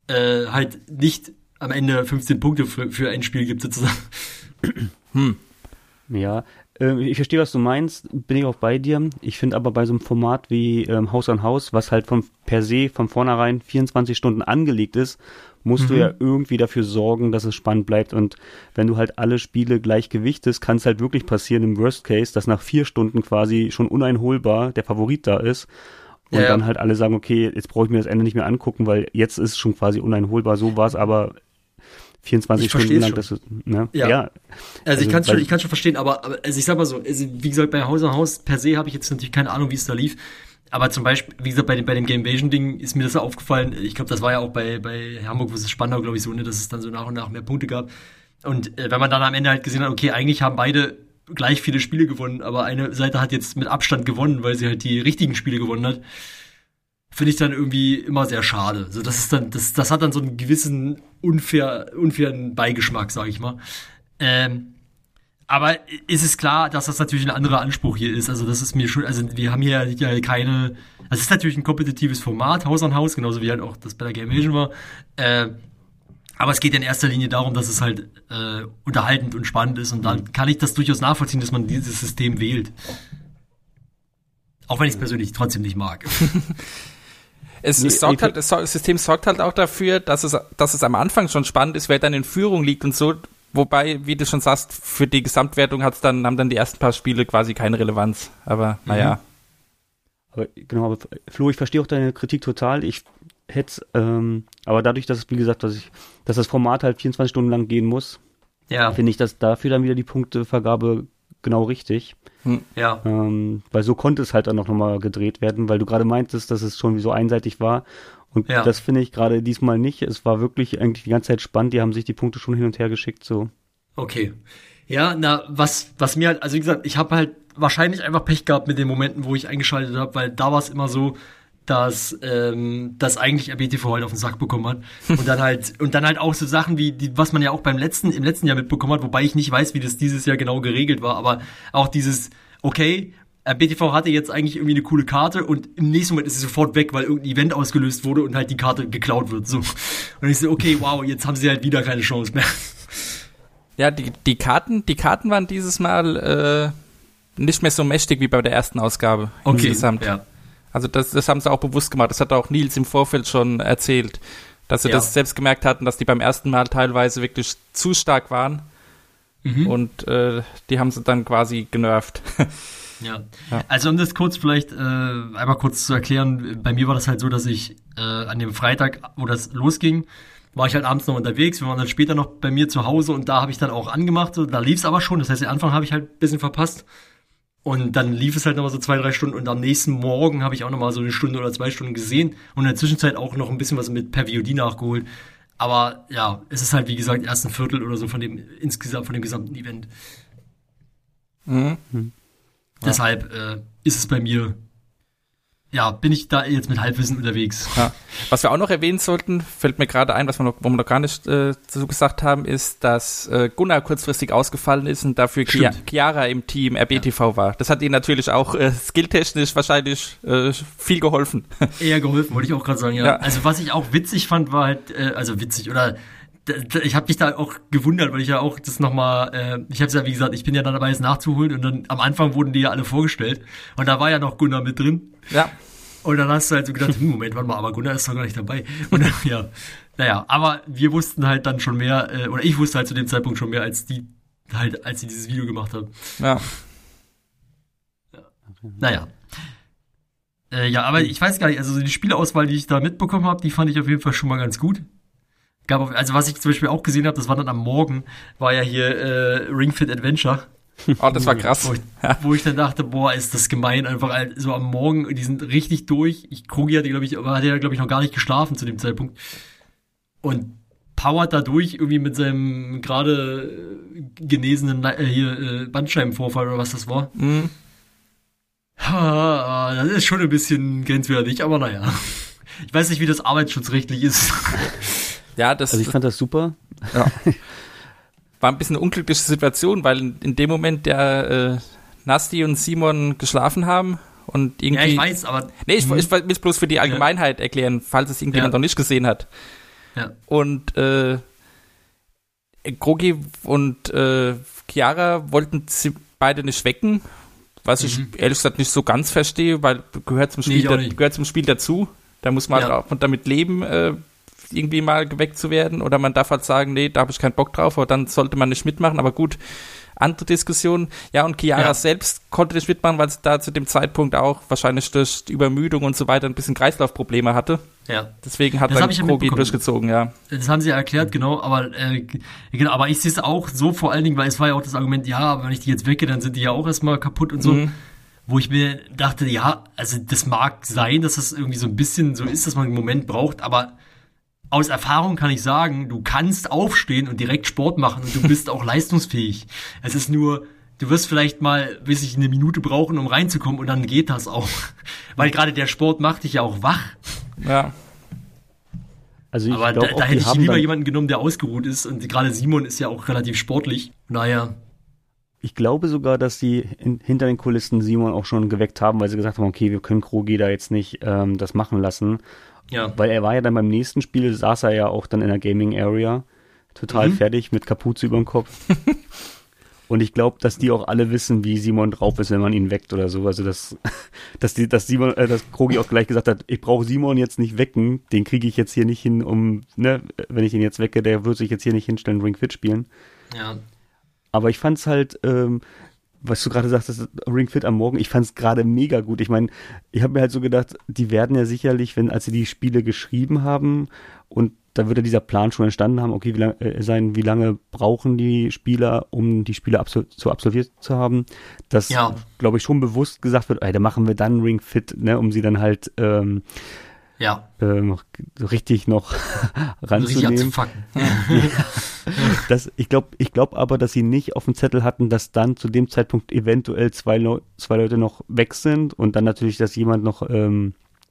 äh, halt nicht am Ende fünfzehn Punkte für, für ein Spiel gibt, sozusagen. Hm. Ja, äh, ich verstehe, was du meinst, bin ich auch bei dir. Ich finde aber bei so einem Format wie ähm, Haus an Haus, was halt von per se von vornherein vierundzwanzig Stunden angelegt ist, musst mhm. du ja irgendwie dafür sorgen, dass es spannend bleibt. Und wenn du halt alle Spiele gleich gewichtest, kann es halt wirklich passieren im Worst Case, dass nach vier Stunden quasi schon uneinholbar der Favorit da ist. Und ja, dann ja. halt alle sagen, okay, jetzt brauche ich mir das Ende nicht mehr angucken, weil jetzt ist es schon quasi uneinholbar. So war es aber vierundzwanzig Stunden lang. Das ist, ne? ja. ja. Also, also ich kann schon, ich kann schon verstehen, aber, aber also ich sag mal so, also wie gesagt, bei Haus an Haus per se habe ich jetzt natürlich keine Ahnung, wie es da lief. Aber zum Beispiel, wie gesagt, bei dem, bei dem Gamevasion-Ding ist mir das aufgefallen. Ich glaube, das war ja auch bei, bei Hamburg versus Spandau, glaube ich, so, ne, dass es dann so nach und nach mehr Punkte gab. Und äh, wenn man dann am Ende halt gesehen hat, okay, eigentlich haben beide gleich viele Spiele gewonnen, aber eine Seite hat jetzt mit Abstand gewonnen, weil sie halt die richtigen Spiele gewonnen hat, finde ich dann irgendwie immer sehr schade. Also das ist dann, das, das hat dann so einen gewissen unfair, unfairen Beigeschmack, sage ich mal. Ähm, aber ist es klar, dass das natürlich ein anderer Anspruch hier ist. Also das ist mir schon, also wir haben hier ja keine, also es ist natürlich ein kompetitives Format, Haus an Haus, genauso wie halt auch das bei der Gamevasion war. Äh, aber es geht ja in erster Linie darum, dass es halt äh, unterhaltend und spannend ist. Und dann kann ich das durchaus nachvollziehen, dass man dieses System wählt. Auch wenn ich es persönlich trotzdem nicht mag. Es, es sorgt halt, das System sorgt halt auch dafür, dass es, dass es am Anfang schon spannend ist, wer dann in Führung liegt und so. Wobei, wie du schon sagst, für die Gesamtwertung hat's dann, haben dann die ersten paar Spiele quasi keine Relevanz. Aber naja. Aber genau, aber Flo, ich verstehe auch deine Kritik total. Ich hätte, ähm, aber dadurch, dass es, wie gesagt, dass ich, dass das Format halt vierundzwanzig Stunden lang gehen muss, ja. finde ich, dass dafür dann wieder die Punktevergabe genau richtig. Hm. Ja. Ähm, weil so konnte es halt dann auch nochmal gedreht werden, weil du gerade meintest, dass es schon so einseitig war. Und ja. das finde ich gerade diesmal nicht. Es war wirklich eigentlich die ganze Zeit spannend. Die haben sich die Punkte schon hin und her geschickt, so. Okay. Ja, na, was, was mir halt, also wie gesagt, ich habe halt wahrscheinlich einfach Pech gehabt mit den Momenten, wo ich eingeschaltet habe, weil da war es immer so, dass, ähm, dass eigentlich R B T V halt auf den Sack bekommen hat. Und dann halt, und dann halt auch so Sachen wie, die, was man ja auch beim letzten, im letzten Jahr mitbekommen hat, wobei ich nicht weiß, wie das dieses Jahr genau geregelt war, aber auch dieses, okay, R B T V hatte jetzt eigentlich irgendwie eine coole Karte und im nächsten Moment ist sie sofort weg, weil irgendein Event ausgelöst wurde und halt die Karte geklaut wird, so. Und ich so, okay, wow, jetzt haben sie halt wieder keine Chance mehr. Ja, die, die Karten, die Karten waren dieses Mal, äh, nicht mehr so mächtig wie bei der ersten Ausgabe. Okay, insgesamt. Ja. Also das, das haben sie auch bewusst gemacht. Das hat auch Nils im Vorfeld schon erzählt, dass sie ja. das selbst gemerkt hatten, dass die beim ersten Mal teilweise wirklich zu stark waren. Mhm. Und äh, die haben sie dann quasi genervt. Ja. ja, also um das kurz vielleicht äh, einmal kurz zu erklären, bei mir war das halt so, dass ich äh, an dem Freitag, wo das losging, war ich halt abends noch unterwegs, wir waren dann später noch bei mir zu Hause und da habe ich dann auch angemacht, so, da lief es aber schon, das heißt, den Anfang habe ich halt ein bisschen verpasst und dann lief es halt nochmal so zwei, drei Stunden und am nächsten Morgen habe ich auch nochmal so eine Stunde oder zwei Stunden gesehen und in der Zwischenzeit auch noch ein bisschen was mit per V O D nachgeholt, aber ja, es ist halt wie gesagt erst ein Viertel oder so von dem insgesamt von dem gesamten Event. Mhm. mhm. Ja. Deshalb äh, ist es bei mir, ja, bin ich da jetzt mit Halbwissen unterwegs. Ja. Was wir auch noch erwähnen sollten, fällt mir gerade ein, was wir noch, wo wir noch gar nicht äh, dazu gesagt haben, ist, dass äh, Gunnar kurzfristig ausgefallen ist und dafür Chi- Chiara im Team R B T V ja. war. Das hat ihnen natürlich auch äh, skilltechnisch wahrscheinlich äh, viel geholfen. Eher geholfen, wollte ich auch gerade sagen, ja. ja. Also was ich auch witzig fand, war halt, äh, also witzig, oder ich habe mich da auch gewundert, weil ich ja auch das nochmal, äh, ich habe es ja wie gesagt, ich bin ja dann dabei, es nachzuholen und dann am Anfang wurden die ja alle vorgestellt und da war ja noch Gunnar mit drin. Ja. Und dann hast du halt so gedacht, hm, Moment, warte mal, aber Gunnar ist doch gar nicht dabei. Und dann, ja, naja, aber wir wussten halt dann schon mehr, äh, oder ich wusste halt zu dem Zeitpunkt schon mehr, als die halt, als sie dieses Video gemacht haben. Ja. ja. Naja. Äh, ja, aber ich weiß gar nicht, also die Spieleauswahl, die ich da mitbekommen habe, die fand ich auf jeden Fall schon mal ganz gut. Gab auch, also was ich zum Beispiel auch gesehen habe, das war dann am Morgen, war ja hier äh, Ring Fit Adventure. Oh, das war krass. Wo ich, wo ich dann dachte, boah, ist das gemein, einfach so am Morgen, die sind richtig durch. Ich Krogi hatte, glaube ich, aber hatte ja, glaube ich, noch gar nicht geschlafen zu dem Zeitpunkt. Und powert da durch, irgendwie mit seinem gerade genesenen äh, hier äh, Bandscheibenvorfall oder was das war. Mhm. Ha, das ist schon ein bisschen grenzwertig, aber naja. Ich weiß nicht, wie das arbeitsschutzrechtlich ist. Ja, das, also ich fand das super. Ja. War ein bisschen eine unglückliche Situation, weil in, in dem Moment der äh, Nasti und Simon geschlafen haben und irgendwie... Ja, ich weiß, aber... Nee, ich, ich will es bloß für die Allgemeinheit ja. erklären, falls es irgendjemand ja. noch nicht gesehen hat. Ja. Und äh, Krogi und äh, Chiara wollten sie beide nicht wecken, was mhm. ich ehrlich gesagt nicht so ganz verstehe, weil gehört zum Spiel, nee, da, gehört zum Spiel dazu. Da muss man ja. halt auch damit leben, äh, irgendwie mal geweckt zu werden. Oder man darf halt sagen, nee, da habe ich keinen Bock drauf, aber dann sollte man nicht mitmachen. Aber gut, andere Diskussion. Ja, und Chiara ja. selbst konnte nicht mitmachen, weil sie da zu dem Zeitpunkt auch wahrscheinlich durch die Übermüdung und so weiter ein bisschen Kreislaufprobleme hatte. Ja. Deswegen hat das dann ja Krogi durchgezogen, ja. Das haben sie ja erklärt, genau, aber äh, genau, aber ich sehe es auch so vor allen Dingen, weil es war ja auch das Argument, ja, aber wenn ich die jetzt wecke, dann sind die ja auch erstmal kaputt und so. Mhm. Wo ich mir dachte, ja, also das mag sein, dass das irgendwie so ein bisschen so ist, dass man einen Moment braucht, aber aus Erfahrung kann ich sagen, du kannst aufstehen und direkt Sport machen und du bist auch leistungsfähig. Es ist nur, du wirst vielleicht mal, bis ich eine Minute brauchen, um reinzukommen und dann geht das auch. Weil gerade der Sport macht dich ja auch wach. Ja. Also ich aber glaub, da, auch, da hätte ich lieber dann, jemanden genommen, der ausgeruht ist und gerade Simon ist ja auch relativ sportlich. Naja. Ich glaube sogar, dass sie in, hinter den Kulissen Simon auch schon geweckt haben, weil sie gesagt haben, okay, wir können Krogi da jetzt nicht ähm, das machen lassen. Ja. Weil er war ja dann beim nächsten Spiel, saß er ja auch dann in der Gaming Area, total mhm. fertig, mit Kapuze über dem Kopf. Und ich glaube, dass die auch alle wissen, wie Simon drauf ist, wenn man ihn weckt oder so. Also dass, dass die, dass Simon, äh, dass Krogi auch gleich gesagt hat, ich brauche Simon jetzt nicht wecken, den kriege ich jetzt hier nicht hin, um, ne, wenn ich ihn jetzt wecke, der wird sich jetzt hier nicht hinstellen, Ring Fit spielen. Ja. Aber ich fand's halt, ähm, was du gerade sagtest, Ring Fit am Morgen, ich fand's gerade mega gut. Ich meine, ich habe mir halt so gedacht, die werden ja sicherlich, wenn, als sie die Spiele geschrieben haben und da wird ja dieser Plan schon entstanden haben, okay, wie lange äh, sein, wie lange brauchen die Spieler, um die Spiele absol- zu absolviert zu haben, dass, ja. glaube ich, schon bewusst gesagt wird, ey, da machen wir dann Ring Fit, ne, um sie dann halt ähm, ja. ähm, so richtig noch ranzunehmen. Richtig abzufacken. Das, ich glaube ich glaub aber, dass sie nicht auf dem Zettel hatten, dass dann zu dem Zeitpunkt eventuell zwei, Leu- zwei Leute noch weg sind und dann natürlich, dass jemand noch ähm,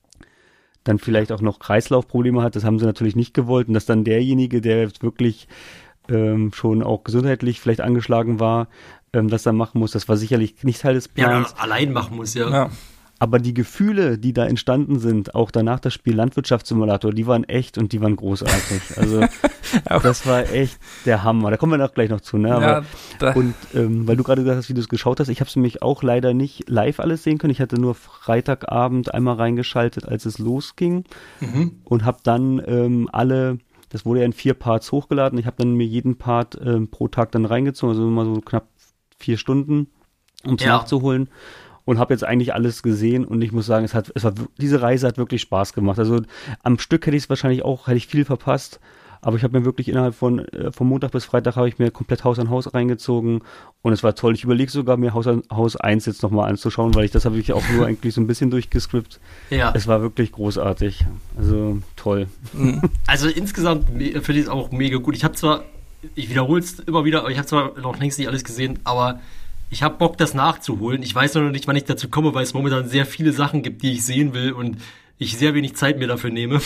dann vielleicht auch noch Kreislaufprobleme hat, das haben sie natürlich nicht gewollt und dass dann derjenige, der jetzt wirklich ähm, schon auch gesundheitlich vielleicht angeschlagen war, ähm, das dann machen muss, das war sicherlich nicht Teil des Plans. Ja, allein machen muss, ja. ja. Aber die Gefühle, die da entstanden sind, auch danach das Spiel Landwirtschaftssimulator, die waren echt und die waren großartig. Also das war echt der Hammer. Da kommen wir auch gleich noch zu. Ne? Aber, ja, und ähm, weil du gerade gesagt hast, wie du es geschaut hast, ich habe es nämlich auch leider nicht live alles sehen können. Ich hatte nur Freitagabend einmal reingeschaltet, als es losging mhm. und habe dann ähm, alle, das wurde ja in vier Parts hochgeladen, ich habe dann mir jeden Part ähm, pro Tag dann reingezogen, also immer so knapp vier Stunden, um es ja. nachzuholen. Und habe jetzt eigentlich alles gesehen und ich muss sagen, es hat, es war, diese Reise hat wirklich Spaß gemacht. Also am Stück hätte ich es wahrscheinlich auch, hätte ich viel verpasst, aber ich habe mir wirklich innerhalb von, äh, vom Montag bis Freitag habe ich mir komplett Haus an Haus reingezogen und es war toll. Ich überlege sogar, mir Haus an Haus eins jetzt nochmal anzuschauen, weil ich das habe ich auch nur eigentlich so ein bisschen durchgescriptet. Ja. Es war wirklich großartig. Also toll. Also insgesamt finde ich es auch mega gut. Ich habe zwar, ich wiederhole es immer wieder, aber ich habe zwar noch längst nicht alles gesehen, aber ich habe Bock, das nachzuholen. Ich weiß noch nicht, wann ich dazu komme, weil es momentan sehr viele Sachen gibt, die ich sehen will und ich sehr wenig Zeit mir dafür nehme.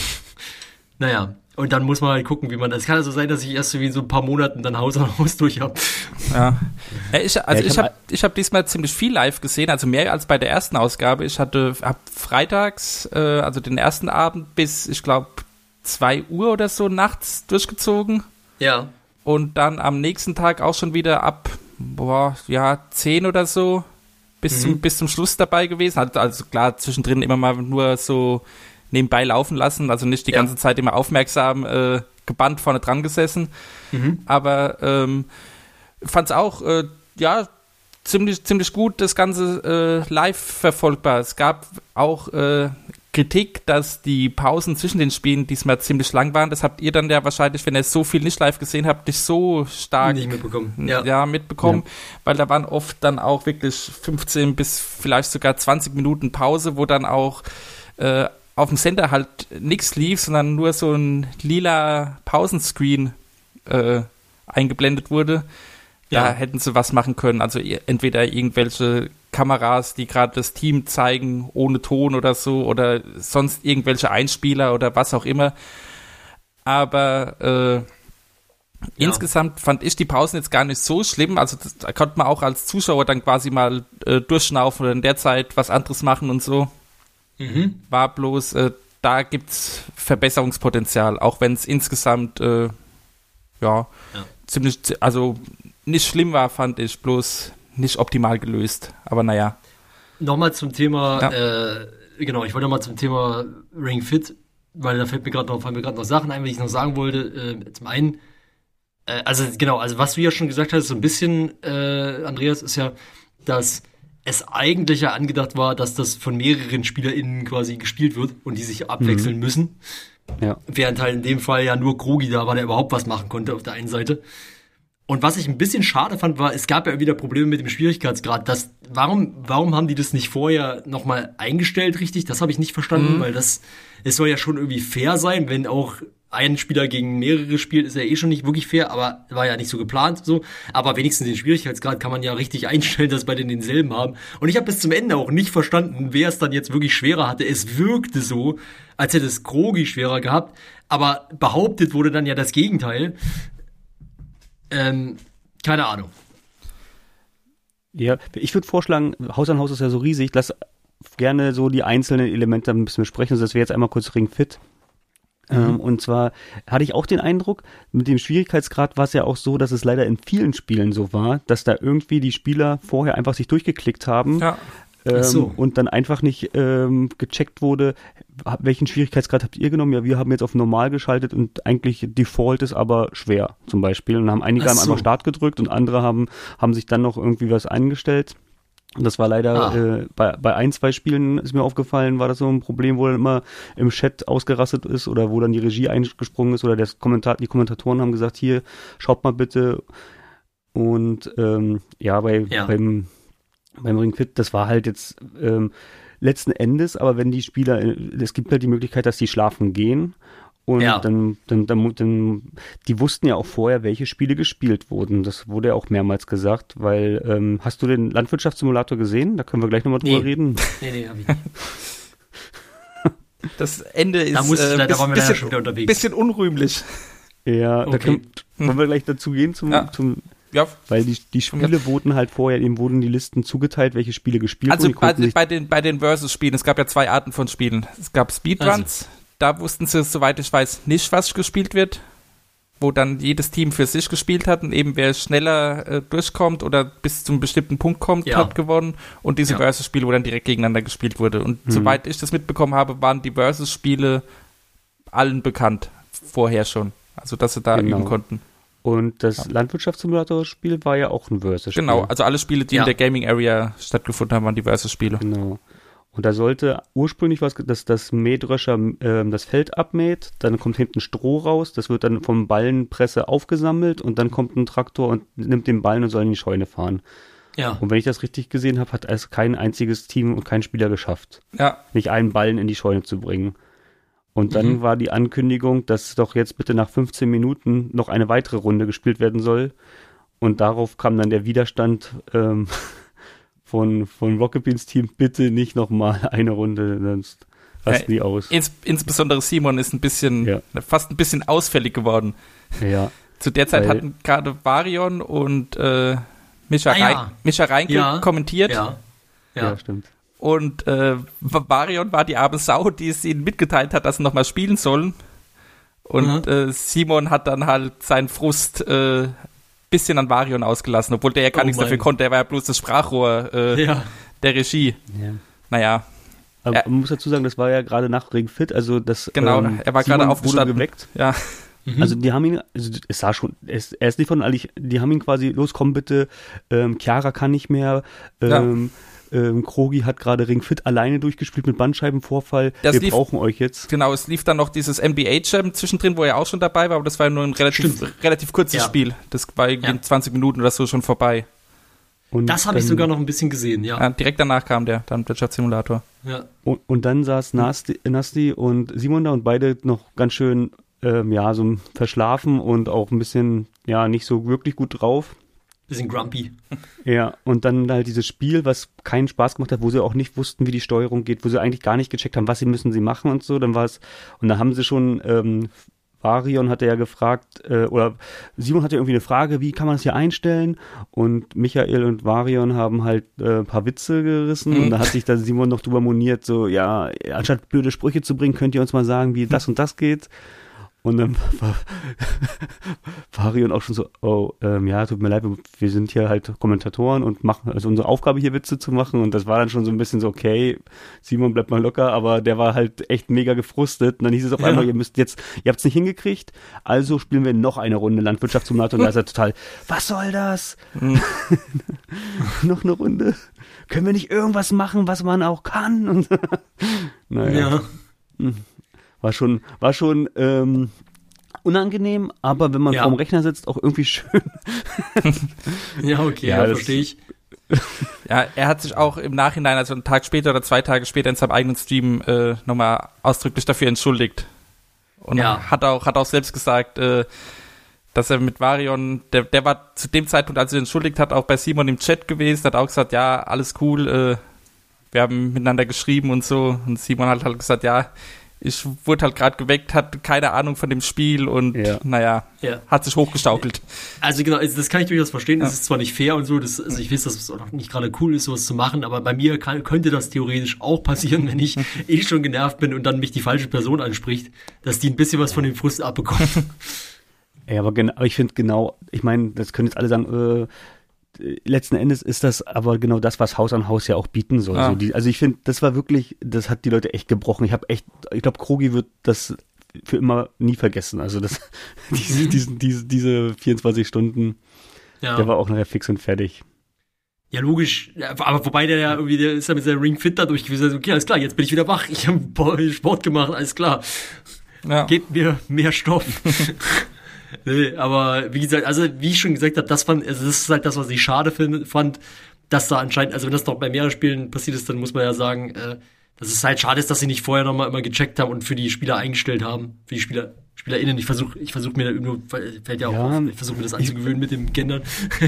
Naja, und dann muss man halt gucken, wie man das. Es kann also sein, dass ich erst so wie in so ein paar Monaten dann Haus an Haus durch habe. Ja. ja, ich, also ja, ich habe ich hab diesmal ziemlich viel live gesehen, also mehr als bei der ersten Ausgabe. Ich hatte hab freitags, äh, also den ersten Abend bis, ich glaube, zwei Uhr oder so nachts durchgezogen. Ja. Und dann am nächsten Tag auch schon wieder ab boah, ja, zehn oder so bis, mhm. zum, bis zum Schluss dabei gewesen. Hat also klar zwischendrin immer mal nur so nebenbei laufen lassen, also nicht die ja. ganze Zeit immer aufmerksam äh, gebannt vorne dran gesessen. Mhm. Aber ähm, fand es auch, äh, ja, ziemlich, ziemlich gut das Ganze äh, live verfolgbar. Es gab auch äh, Kritik, dass die Pausen zwischen den Spielen diesmal ziemlich lang waren. Das habt ihr dann ja wahrscheinlich, wenn ihr so viel nicht live gesehen habt, nicht so stark nicht mitbekommen. Ja, ja mitbekommen, ja. Weil da waren oft dann auch wirklich fünfzehn bis vielleicht sogar zwanzig Minuten Pause, wo dann auch äh, auf dem Sender halt nichts lief, sondern nur so ein lila Pausenscreen äh, eingeblendet wurde. Da ja. hätten sie was machen können. Also entweder irgendwelche Kameras, die gerade das Team zeigen, ohne Ton oder so, oder sonst irgendwelche Einspieler oder was auch immer. Aber äh, ja. insgesamt fand ich die Pausen jetzt gar nicht so schlimm. Also das, da konnte man auch als Zuschauer dann quasi mal äh, durchschnaufen oder in der Zeit was anderes machen und so. Mhm. War bloß äh, da gibt es Verbesserungspotenzial, auch wenn es insgesamt äh, ja, ja ziemlich, also nicht schlimm war, fand ich, bloß nicht optimal gelöst. Aber naja. Nochmal zum Thema, ja. äh, genau, ich wollte nochmal zum Thema Ring Fit, weil da fällt mir gerade noch, fallen mir gerade noch Sachen ein, die ich noch sagen wollte. Äh, zum einen, äh, also genau, also was du ja schon gesagt hast, so ein bisschen, äh, Andreas, ist ja, dass es eigentlich ja angedacht war, dass das von mehreren SpielerInnen quasi gespielt wird und die sich abwechseln mhm. müssen. Ja. Während halt in dem Fall ja nur Krogi da war, der überhaupt was machen konnte auf der einen Seite. Und was ich ein bisschen schade fand, war, es gab ja wieder Probleme mit dem Schwierigkeitsgrad. Das, warum, warum haben die das nicht vorher nochmal eingestellt, richtig? Das habe ich nicht verstanden, mhm. weil das, es soll ja schon irgendwie fair sein, wenn auch ein Spieler gegen mehrere spielt, ist ja eh schon nicht wirklich fair, aber war ja nicht so geplant, so. Aber wenigstens den Schwierigkeitsgrad kann man ja richtig einstellen, dass beide denselben haben. Und ich habe bis zum Ende auch nicht verstanden, wer es dann jetzt wirklich schwerer hatte. Es wirkte so, als hätte es Krogi schwerer gehabt, aber behauptet wurde dann ja das Gegenteil. Ähm, keine Ahnung. Ja, ich würde vorschlagen, Haus an Haus ist ja so riesig, lass gerne so die einzelnen Elemente ein bisschen besprechen. Also das wäre jetzt einmal kurz Ring Fit. Mhm. Ähm, und zwar hatte ich auch den Eindruck, mit dem Schwierigkeitsgrad war es ja auch so, dass es leider in vielen Spielen so war, dass da irgendwie die Spieler vorher einfach sich durchgeklickt haben. Ja. Ähm, so. Und dann einfach nicht ähm, gecheckt wurde, welchen Schwierigkeitsgrad habt ihr genommen? Ja, wir haben jetzt auf normal geschaltet und eigentlich Default ist aber schwer zum Beispiel. Und haben einige Ach haben so. einfach Start gedrückt und andere haben, haben sich dann noch irgendwie was eingestellt. Und das war leider Ah. äh, bei, bei ein, zwei Spielen ist mir aufgefallen, war das so ein Problem, wo dann immer im Chat ausgerastet ist oder wo dann die Regie eingesprungen ist oder das Kommentar, die Kommentatoren haben gesagt, hier, schaut mal bitte. Und ähm, ja, bei, Ja. beim beim Ring Fit, das war halt jetzt ähm, letzten Endes, aber wenn die Spieler, äh, es gibt halt die Möglichkeit, dass die schlafen gehen und Ja. dann, dann, dann, dann, die wussten ja auch vorher, welche Spiele gespielt wurden. Das wurde ja auch mehrmals gesagt, weil, ähm, hast du den Landwirtschaftssimulator gesehen? Da können wir gleich nochmal drüber Nee. reden. Nee, nee, hab ich nicht. Das Ende ist Da muss ich äh, leider- da bis- waren wir leider bisschen, schon wieder unterwegs. bisschen unrühmlich. Ja, da Okay. können, wollen wir gleich dazu gehen zum, Ja. zum Ja, weil die, die Spiele wurden halt vorher, eben wurden die Listen zugeteilt, welche Spiele gespielt also wurden. Die bei, konnten sich- bei den, bei den Versus-Spielen, es gab ja zwei Arten von Spielen. Es gab Speedruns, da wussten sie, soweit ich weiß, nicht, was gespielt wird, wo dann jedes Team für sich gespielt hat und eben wer schneller äh, durchkommt oder bis zum bestimmten Punkt kommt, Ja. hat gewonnen. Und diese Ja. Versus-Spiele, wo dann direkt gegeneinander gespielt wurde. Und Mhm. soweit ich das mitbekommen habe, waren die Versus-Spiele allen bekannt, vorher schon. Also, dass sie da Genau. üben konnten. Und das Ja. Landwirtschaftssimulator-Spiel war ja auch ein Versus-Spiel. Genau, also alle Spiele, die Ja. in der Gaming Area stattgefunden haben, waren die Versus-Spiele. Genau. Und da sollte ursprünglich was, dass das Mähdrescher ähm, das Feld abmäht, dann kommt hinten Stroh raus, das wird dann vom Ballenpresse aufgesammelt und dann kommt ein Traktor und nimmt den Ballen und soll in die Scheune fahren. Ja. Und wenn ich das richtig gesehen habe, hat es kein einziges Team und kein Spieler geschafft, Ja, nicht einen Ballen in die Scheune zu bringen. Und dann Mhm. war die Ankündigung, dass doch jetzt bitte nach fünfzehn Minuten noch eine weitere Runde gespielt werden soll. Und darauf kam dann der Widerstand ähm, von, von Rocket Beans Team, bitte nicht nochmal eine Runde, sonst rasten die aus. ins, insbesondere Simon ist ein bisschen, Ja. fast ein bisschen ausfällig geworden. Ja, Zu der Zeit Weil- hatten gerade Varion und äh, Micha, Ah, ja. Rein, Micha Reinke Ja. kommentiert. Ja. ja, Ja. stimmt. Und äh, Varion war die arme Sau, die es ihnen mitgeteilt hat, dass sie nochmal spielen sollen. Und Mhm. äh, Simon hat dann halt seinen Frust äh, bisschen an Varion ausgelassen, obwohl der ja gar Oh nichts mein. dafür konnte. Er war ja bloß das Sprachrohr äh, Ja. der Regie. Ja. Naja, Aber Ja. man muss dazu sagen, das war ja gerade nach Ring Fit, also das Genau, ähm, er war Simon gerade aufgestanden. wurde geweckt. ja. Mhm. Also die haben ihn, also es sah schon, es, er ist nicht von eigentlich, die haben ihn quasi, los komm bitte, ähm, Chiara kann nicht mehr, ähm, ähm, Krogi hat gerade Ring Fit alleine durchgespielt mit Bandscheibenvorfall, Das wir lief- brauchen euch jetzt. Genau, es lief dann noch dieses N B A-Jam zwischendrin, wo er auch schon dabei war, aber das war ja nur ein relativ, Stimmt. relativ kurzes Ja. Spiel. Das war irgendwie Ja. in zwanzig Minuten oder so schon vorbei. Und Das habe ich dann- sogar noch ein bisschen gesehen, ja. Ja, direkt danach kam der, dann Wirtschaftssimulator. Ja. Und, und dann saß Nasti, Nasti und Simon da und beide noch ganz schön, ähm, ja, so verschlafen und auch ein bisschen, ja, nicht so wirklich gut drauf. Bisschen grumpy. Ja, und dann halt dieses Spiel, was keinen Spaß gemacht hat, wo sie auch nicht wussten, wie die Steuerung geht, wo sie eigentlich gar nicht gecheckt haben, was sie müssen sie machen und so, dann war es, und dann haben sie schon ähm, Varion hatte ja gefragt, äh, oder Simon hatte irgendwie eine Frage, wie kann man das hier einstellen? Und Michael und Varion haben halt äh, ein paar Witze gerissen mhm. und da hat sich dann Simon noch drüber moniert, so, ja, anstatt blöde Sprüche zu bringen, könnt ihr uns mal sagen, wie das und das geht. Und dann war Varion auch schon so, oh, ähm, ja, tut mir leid, wir sind hier halt Kommentatoren und machen, also unsere Aufgabe hier Witze zu machen und das war dann schon so ein bisschen so, okay, Simon bleibt mal locker, aber der war halt echt mega gefrustet und dann hieß es auf ja. einmal, ihr müsst jetzt, ihr habt es nicht hingekriegt, also spielen wir noch eine Runde Landwirtschaftssimulator und da ist er total, was soll das? Mhm. Noch eine Runde? Können wir nicht irgendwas machen, was man auch kann? Und naja. Ja. War schon, war schon ähm, unangenehm, aber wenn man ja. vorm Rechner sitzt, auch irgendwie schön. Ja, okay, ja, ja verstehe ich. Ja, er hat sich auch im Nachhinein, also einen Tag später oder zwei Tage später in seinem eigenen Stream äh, nochmal ausdrücklich dafür entschuldigt. Und ja. hat auch hat auch selbst gesagt, äh, dass er mit Varion, der, der war zu dem Zeitpunkt, als er entschuldigt hat, auch bei Simon im Chat gewesen, hat auch gesagt, ja, alles cool, äh, wir haben miteinander geschrieben und so. Und Simon hat halt gesagt, ja, ich wurde halt gerade geweckt, hatte keine Ahnung von dem Spiel und ja. naja, ja. hat sich hochgestaukelt. Also genau, also das kann ich durchaus verstehen, das ja. ist zwar nicht fair und so, das, also ich weiß, dass es auch nicht gerade cool ist, sowas zu machen, aber bei mir kann, könnte das theoretisch auch passieren, wenn ich eh schon genervt bin und dann mich die falsche Person anspricht, dass die ein bisschen was von dem Frust abbekommt. Ja, aber, genau, aber ich finde genau, ich meine, das können jetzt alle sagen, äh, letzten Endes ist das aber genau das, was Haus an Haus ja auch bieten soll. Ah. So die, also ich finde, das war wirklich, das hat die Leute echt gebrochen. Ich habe echt, ich glaube, Krogi wird das für immer nie vergessen. Also das, diese, diesen, diese, diese vierundzwanzig Stunden, ja. der war auch nachher fix und fertig. Ja, logisch. Aber wobei der ja irgendwie, der ist ja mit seinem Ring Fit dadurch gewesen. Also, okay, alles klar, jetzt bin ich wieder wach. Ich habe Sport gemacht, alles klar. Ja. Gebt mir mehr Stoff. Nee, aber wie gesagt, also wie ich schon gesagt habe, das fand, also das ist halt das, was ich schade find, fand, dass da anscheinend, also wenn das noch bei mehreren Spielen passiert ist, dann muss man ja sagen, äh, dass es halt schade ist, dass sie nicht vorher nochmal immer gecheckt haben und für die Spieler eingestellt haben, für die Spieler, SpielerInnen. Ich versuche, ich versuche mir da nur, fällt ja auch ja, auf, ich versuche mir das anzugewöhnen mit dem Gendern.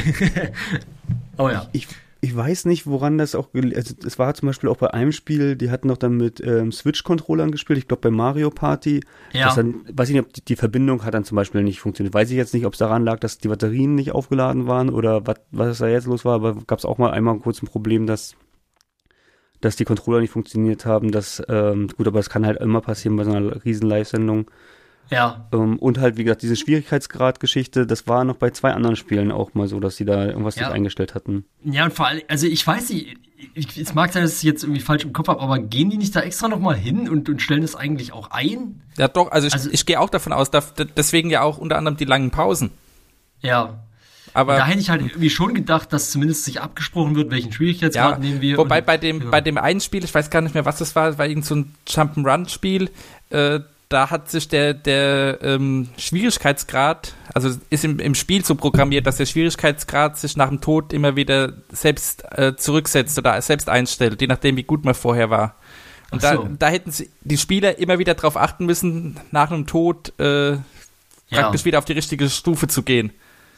Aber ja. Ich, ich weiß nicht, woran das auch, also es war zum Beispiel auch bei einem Spiel, die hatten noch dann mit ähm, Switch-Controllern gespielt, ich glaube bei Mario Party. Ja. Das dann, weiß ich nicht, ob die, die Verbindung hat dann zum Beispiel nicht funktioniert. Weiß ich jetzt nicht, ob es daran lag, dass die Batterien nicht aufgeladen waren oder wat, was da jetzt los war, aber gab es auch mal einmal kurz ein Problem, dass dass die Controller nicht funktioniert haben. Das, ähm, gut, aber das kann halt immer passieren bei so einer riesen Live-Sendung. Ja. Ähm, und halt, wie gesagt, diese Schwierigkeitsgrad-Geschichte, das war noch bei zwei anderen Spielen auch mal so, dass sie da irgendwas ja. nicht eingestellt hatten. Ja, und vor allem, also ich weiß nicht, ich, es mag sein, dass ich jetzt irgendwie falsch im Kopf habe, aber gehen die nicht da extra nochmal hin und, und stellen das eigentlich auch ein? Ja doch, also ich, also, ich gehe auch davon aus, da, deswegen ja auch unter anderem die langen Pausen. Ja. Aber da hätte ich halt irgendwie schon gedacht, dass zumindest sich abgesprochen wird, welchen Schwierigkeitsgrad ja, nehmen wir. Wobei und, bei dem ja. bei dem einen Spiel, ich weiß gar nicht mehr, was das war, war irgend so ein Jump'n'Run-Spiel, äh, da hat sich der der ähm, Schwierigkeitsgrad, also ist im, im Spiel so programmiert, dass der Schwierigkeitsgrad sich nach dem Tod immer wieder selbst äh, zurücksetzt oder selbst einstellt, je nachdem, wie gut man vorher war. Und so. da, da hätten sie, die Spieler immer wieder darauf achten müssen, nach einem Tod äh, praktisch ja. wieder auf die richtige Stufe zu gehen.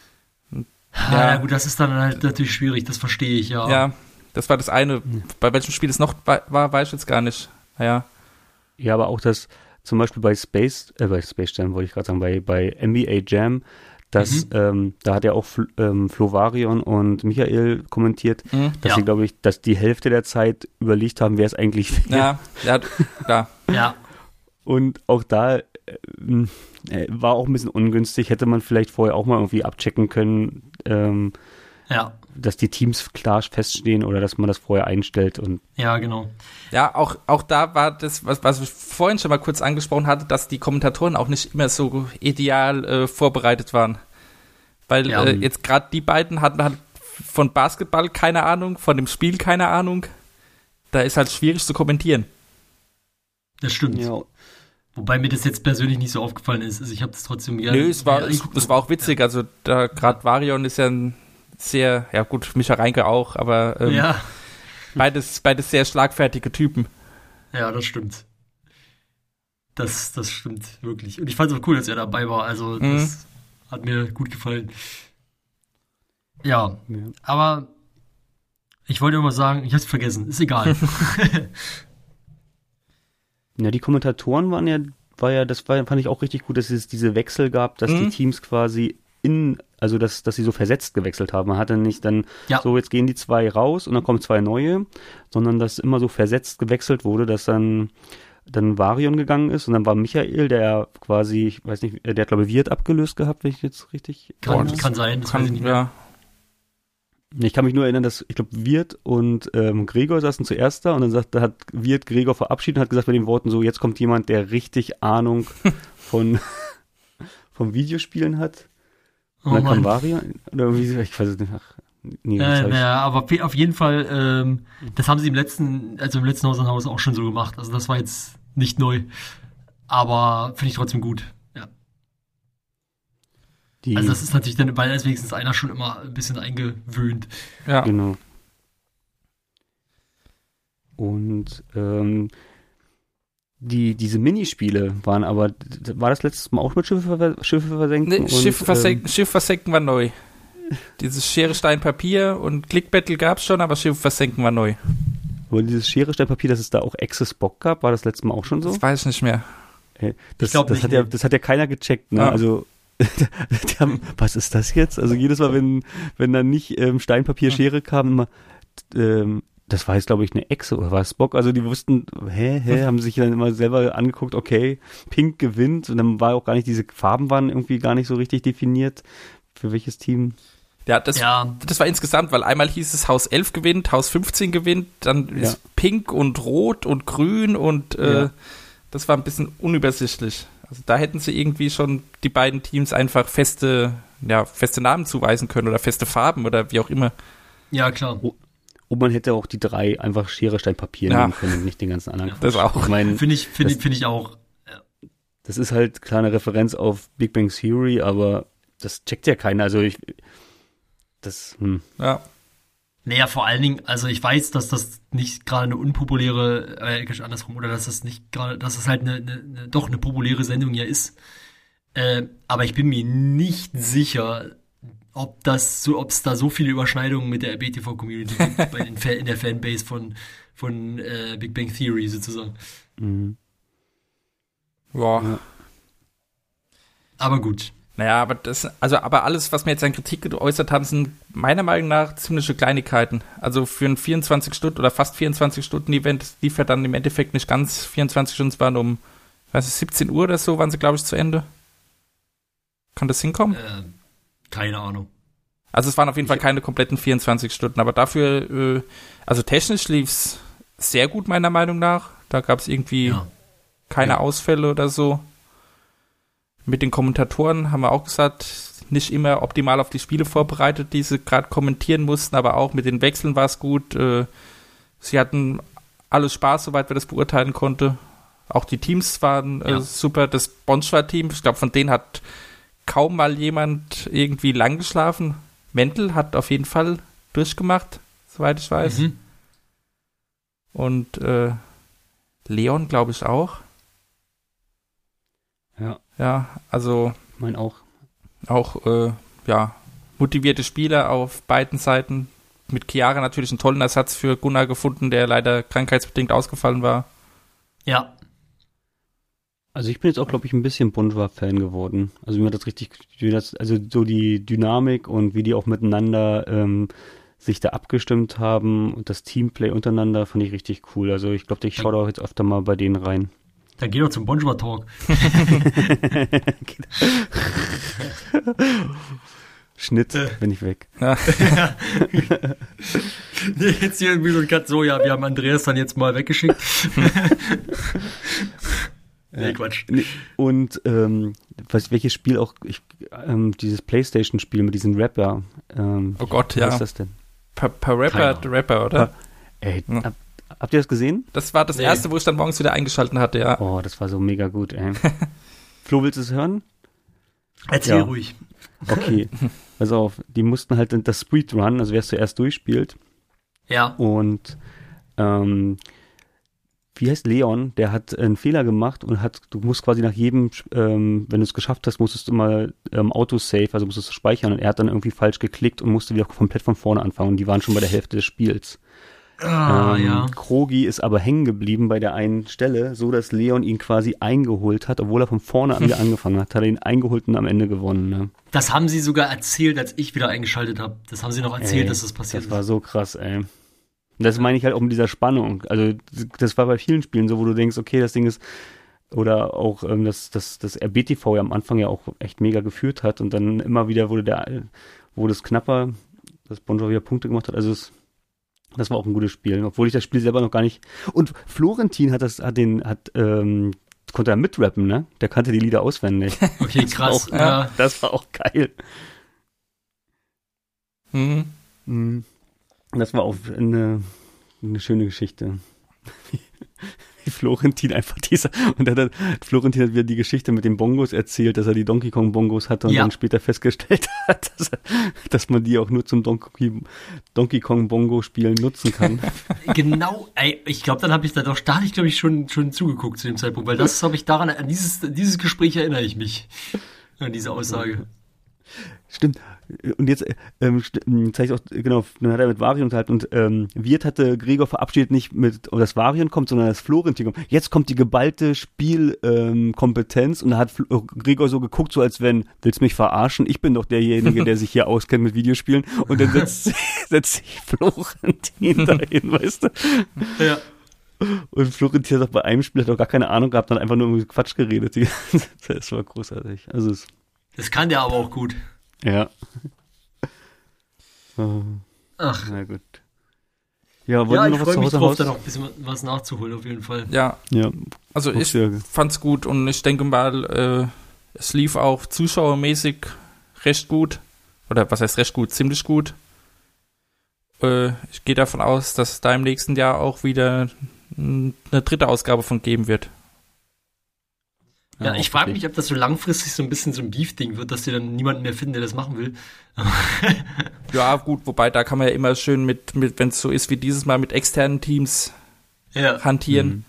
Ja, ja, gut, das ist dann halt natürlich schwierig, das verstehe ich, ja. Ja, das war das eine. Bei welchem Spiel es noch war, weiß ich jetzt gar nicht. Naja. Ja, aber auch das, zum Beispiel bei Space, äh, bei Space Jam wollte ich gerade sagen, bei, bei N B A Jam, das, mhm. ähm, da hat ja auch Fl- ähm, Flovarion und Michael kommentiert, mhm. dass ja. sie, glaube ich, dass die Hälfte der Zeit überlegt haben, wer es eigentlich wäre. Ja, ja, klar. Ja. Und auch da äh, war auch ein bisschen ungünstig, hätte man vielleicht vorher auch mal irgendwie abchecken können, ähm, ja. dass die Teams klar feststehen oder dass man das vorher einstellt. Und ja, genau. Ja, auch, auch da war das, was, was ich vorhin schon mal kurz angesprochen hatte, dass die Kommentatoren auch nicht immer so ideal äh, vorbereitet waren. Weil ja. äh, jetzt gerade die beiden hatten halt von Basketball keine Ahnung, von dem Spiel keine Ahnung. Da ist halt schwierig zu kommentieren. Das stimmt. Ja. Wobei mir das jetzt persönlich nicht so aufgefallen ist. Also ich habe das trotzdem gerne. Nö, es war, es, es war auch witzig. Ja. Also da gerade Varion ist ja ein sehr, ja gut, Micha Reinke auch, aber ähm, ja. beides, beides sehr schlagfertige Typen. Ja, das stimmt. Das, das stimmt wirklich. Und ich fand es auch cool, dass er dabei war. Also das mhm. hat mir gut gefallen. Ja, ja. Aber ich wollte immer sagen, ich hab's vergessen. Ist egal. Ja, die Kommentatoren waren ja war ja, das war, fand ich auch richtig gut, dass es diese Wechsel gab, dass Mhm. die Teams quasi in, also dass, dass sie so versetzt gewechselt haben. Man hatte nicht dann Ja. so, jetzt gehen die zwei raus und dann kommen zwei neue, sondern dass immer so versetzt gewechselt wurde, dass dann dann Varion gegangen ist und dann war Michael, der quasi, ich weiß nicht, der hat glaube ich Wirt abgelöst gehabt, wenn ich jetzt richtig Kann, erinnere. kann sein, das weiß ich Kann, nicht mehr. ja. Ich kann mich nur erinnern, dass, ich glaube, Wirt und ähm, Gregor saßen zuerst da und dann sagt, da hat Wirt Gregor verabschiedet und hat gesagt bei den Worten so, jetzt kommt jemand, der richtig Ahnung von vom Videospielen hat. Und Oh dann kam Mann. Varian, oder irgendwie, so, ich weiß es nicht. Ach, nee, das Äh, hab ich- naja, aber auf- auf jeden Fall, ähm, das haben sie im letzten, also im letzten Haus an Haus auch schon so gemacht. Also das war jetzt nicht neu. Aber finde ich trotzdem gut. Ja. die, Also das ist natürlich dann, weil da ist wenigstens einer schon immer ein bisschen eingewöhnt. ja. Genau. Und ähm, die, diese Minispiele waren aber, war das letztes Mal auch mit Schiffe, ver- Schiffe versenken? Nee, und, Schiff, versenken, ähm, Schiff versenken war neu. Dieses Schere, Stein, Papier und Click-Battle gab es schon, aber Schiff versenken war neu. Wo dieses Schere, Stein, Papier, dass es da auch Access Bock gab, war das letzte Mal auch schon so? Das weiß ich nicht mehr. Äh, Das, glaub das, nicht, hat ja, nee. das hat ja keiner gecheckt, ne? Ja. Also, die haben, was ist das jetzt? Also jedes Mal, wenn, wenn dann nicht ähm, Stein, Papier, Schere kam, immer, ähm, das war jetzt, glaube ich, eine Echse oder war es Bock? Also die wussten, hä, hä, haben sich dann immer selber angeguckt, okay, Pink gewinnt und dann war auch gar nicht, diese Farben waren irgendwie gar nicht so richtig definiert, für welches Team. Ja, das, Ja. das war insgesamt, weil einmal hieß es Haus elf gewinnt, Haus fünfzehn gewinnt, dann Ja. ist Pink und Rot und Grün und äh, Ja. das war ein bisschen unübersichtlich. Also da hätten sie irgendwie schon die beiden Teams einfach feste, ja, feste Namen zuweisen können oder feste Farben oder wie auch immer. Ja, klar. Und man hätte auch die drei einfach Schere, Stein, Papier Ja. nehmen können und nicht den ganzen anderen. Ja. Das auch. Ich meine, Finde ich, finde Das- ich, finde ich auch. das ist halt klar eine Referenz auf Big Bang Theory, aber das checkt ja keiner. Also ich, das, hm. Ja. Naja, vor allen Dingen, also ich weiß, dass das nicht gerade eine unpopuläre, äh, andersrum, oder dass das nicht gerade, dass das halt eine, eine, eine doch eine populäre Sendung ja ist. Äh, aber ich bin mir nicht sicher, ob das so, ob es da so viele Überschneidungen mit der R B T V-Community gibt, bei den Fan, in der Fanbase von, von äh, Big Bang Theory sozusagen. Mhm. Ja. Aber gut. Naja, aber das, also aber alles, was wir jetzt an Kritik geäußert haben, sind meiner Meinung nach ziemliche Kleinigkeiten. Also für ein vierundzwanzig Stunden oder fast vierundzwanzig Stunden Event lief ja dann im Endeffekt nicht ganz vierundzwanzig Stunden, es waren um, weiß ich, siebzehn Uhr oder so, waren sie, glaube ich, zu Ende. Kann das hinkommen? Äh, keine Ahnung. Also es waren auf jeden Fall keine kompletten vierundzwanzig Stunden, aber dafür, äh, also technisch lief's sehr gut, meiner Meinung nach. Da gab es irgendwie Ja. keine Ja. Ausfälle oder so. Mit den Kommentatoren haben wir auch gesagt, nicht immer optimal auf die Spiele vorbereitet, die sie gerade kommentieren mussten, aber auch mit den Wechseln war es gut. Äh, sie hatten alles Spaß, soweit wir das beurteilen konnten. Auch die Teams waren äh, Ja. super. Das Bonschwa-Team, ich glaube, von denen hat kaum mal jemand irgendwie lang geschlafen. Mendel hat auf jeden Fall durchgemacht, soweit ich weiß. Mhm. Und äh, Leon, glaube ich, auch. Ja, Ja, also mein auch. auch äh, ja, motivierte Spieler auf beiden Seiten. Mit Chiara natürlich einen tollen Ersatz für Gunnar gefunden, der leider krankheitsbedingt ausgefallen war. Ja. Also ich bin jetzt auch, glaube ich, ein bisschen Bonjour-Fan geworden. Also mir hat das richtig, wie das, also so die Dynamik und wie die auch miteinander ähm, sich da abgestimmt haben und das Teamplay untereinander fand ich richtig cool. Also ich glaube, ich schaue da auch jetzt öfter mal bei denen rein. Dann geh doch zum Bonjour Talk. Schnitt, bin ich weg. Ja. Nee, jetzt hier irgendwie so ein Cut, so, ja, wir haben Andreas dann jetzt mal weggeschickt. Nee, Quatsch. Nee, und ähm, was, welches Spiel auch, ich, ähm, dieses Playstation-Spiel mit diesem Rapper. Ähm, Oh Gott, wie ja. heißt das denn? Per, per Rapper, Keiner. Rapper, oder? Ey, Ja. hab, habt ihr das gesehen? Das war das Nee. erste, wo ich dann morgens wieder eingeschalten hatte, ja. Oh, das war so mega gut, ey. Flo, willst du es hören? Erzähl Ja. ruhig. Okay, pass auf, die mussten halt das Speedrun, also wer es zuerst durchspielt. Ja. Und ähm, wie heißt Leon, der hat einen Fehler gemacht und hat, du musst quasi nach jedem, ähm, wenn du es geschafft hast, musstest du immer ähm, Autosave, also musstest du speichern und er hat dann irgendwie falsch geklickt und musste wieder komplett von vorne anfangen und die waren schon bei der Hälfte des Spiels. Ah, ähm, ja. Krogi ist aber hängen geblieben bei der einen Stelle, so dass Leon ihn quasi eingeholt hat, obwohl er von vorne an wieder angefangen hat, hat er ihn eingeholt und am Ende gewonnen. Ne? Das haben sie sogar erzählt, als ich wieder eingeschaltet habe. Das haben sie noch erzählt, Ey, dass das passiert Das ist. war so krass, ey. Und das meine ich halt auch mit dieser Spannung. Also das war bei vielen Spielen so, wo du denkst, okay, das Ding ist, oder auch, ähm, dass das, das R B T V ja am Anfang ja auch echt mega geführt hat und dann immer wieder wurde der, wurde es knapper, dass Bon Jovi Punkte gemacht hat. Also es, das war auch ein gutes Spiel, obwohl ich das Spiel selber noch gar nicht. Und Florentin hat das, hat den, hat, ähm, konnte er mitrappen, ne? Der kannte die Lieder auswendig. Okay, krass. Auch, ja. Das war auch geil. Mhm. Mhm. Das war auch eine, eine schöne Geschichte. Wie Florentin einfach dieser, und dann hat Florentin hat wieder die Geschichte mit den Bongos erzählt, dass er die Donkey Kong Bongos hatte und Ja. dann später festgestellt hat, dass, er, dass man die auch nur zum Donkey, Donkey Kong Bongo Spielen nutzen kann. Genau, ey, ich glaube, dann habe ich da doch, da hatte ich glaube ich schon, schon zugeguckt zu dem Zeitpunkt, weil das habe ich daran, an dieses, dieses Gespräch erinnere ich mich. An diese Aussage. Stimmt. Und jetzt ähm, zeige ich auch, genau, dann hat er mit Varian unterhalten und ähm, Wirt hatte Gregor verabschiedet nicht mit, oh, dass Varian kommt, sondern dass Florentin kommt. Jetzt kommt die geballte Spielkompetenz ähm, und da hat Fl- Gregor so geguckt, so als wenn, willst du mich verarschen? Ich bin doch derjenige, der sich hier auskennt mit Videospielen und dann setzt, setzt sich Florentin dahin, weißt du? Ja. Und Florentin hat auch bei einem Spiel hat auch gar keine Ahnung gehabt, dann einfach nur um Quatsch geredet. Das war großartig. Also es, Das kann der aber auch gut. ja. Oh. Ach. Na gut. Ja, wollen Ja, wir ich noch was freue mich zu drauf, Hause da raus? noch ein bisschen was nachzuholen, auf jeden Fall. Ja, Ja, also ich Upsjörge. fand's gut und ich denke mal, äh, es lief auch zuschauermäßig recht gut. Oder was heißt recht gut? Ziemlich gut. Äh, ich gehe davon aus, dass es da im nächsten Jahr auch wieder n- eine dritte Ausgabe von geben wird. Ja, ich frage mich, ob das so langfristig so ein bisschen so ein Beef-Ding wird, dass die dann niemanden mehr finden, der das machen will. Ja, gut, wobei da kann man ja immer schön mit, mit wenn es so ist wie dieses Mal, mit externen Teams Ja. hantieren. Mhm.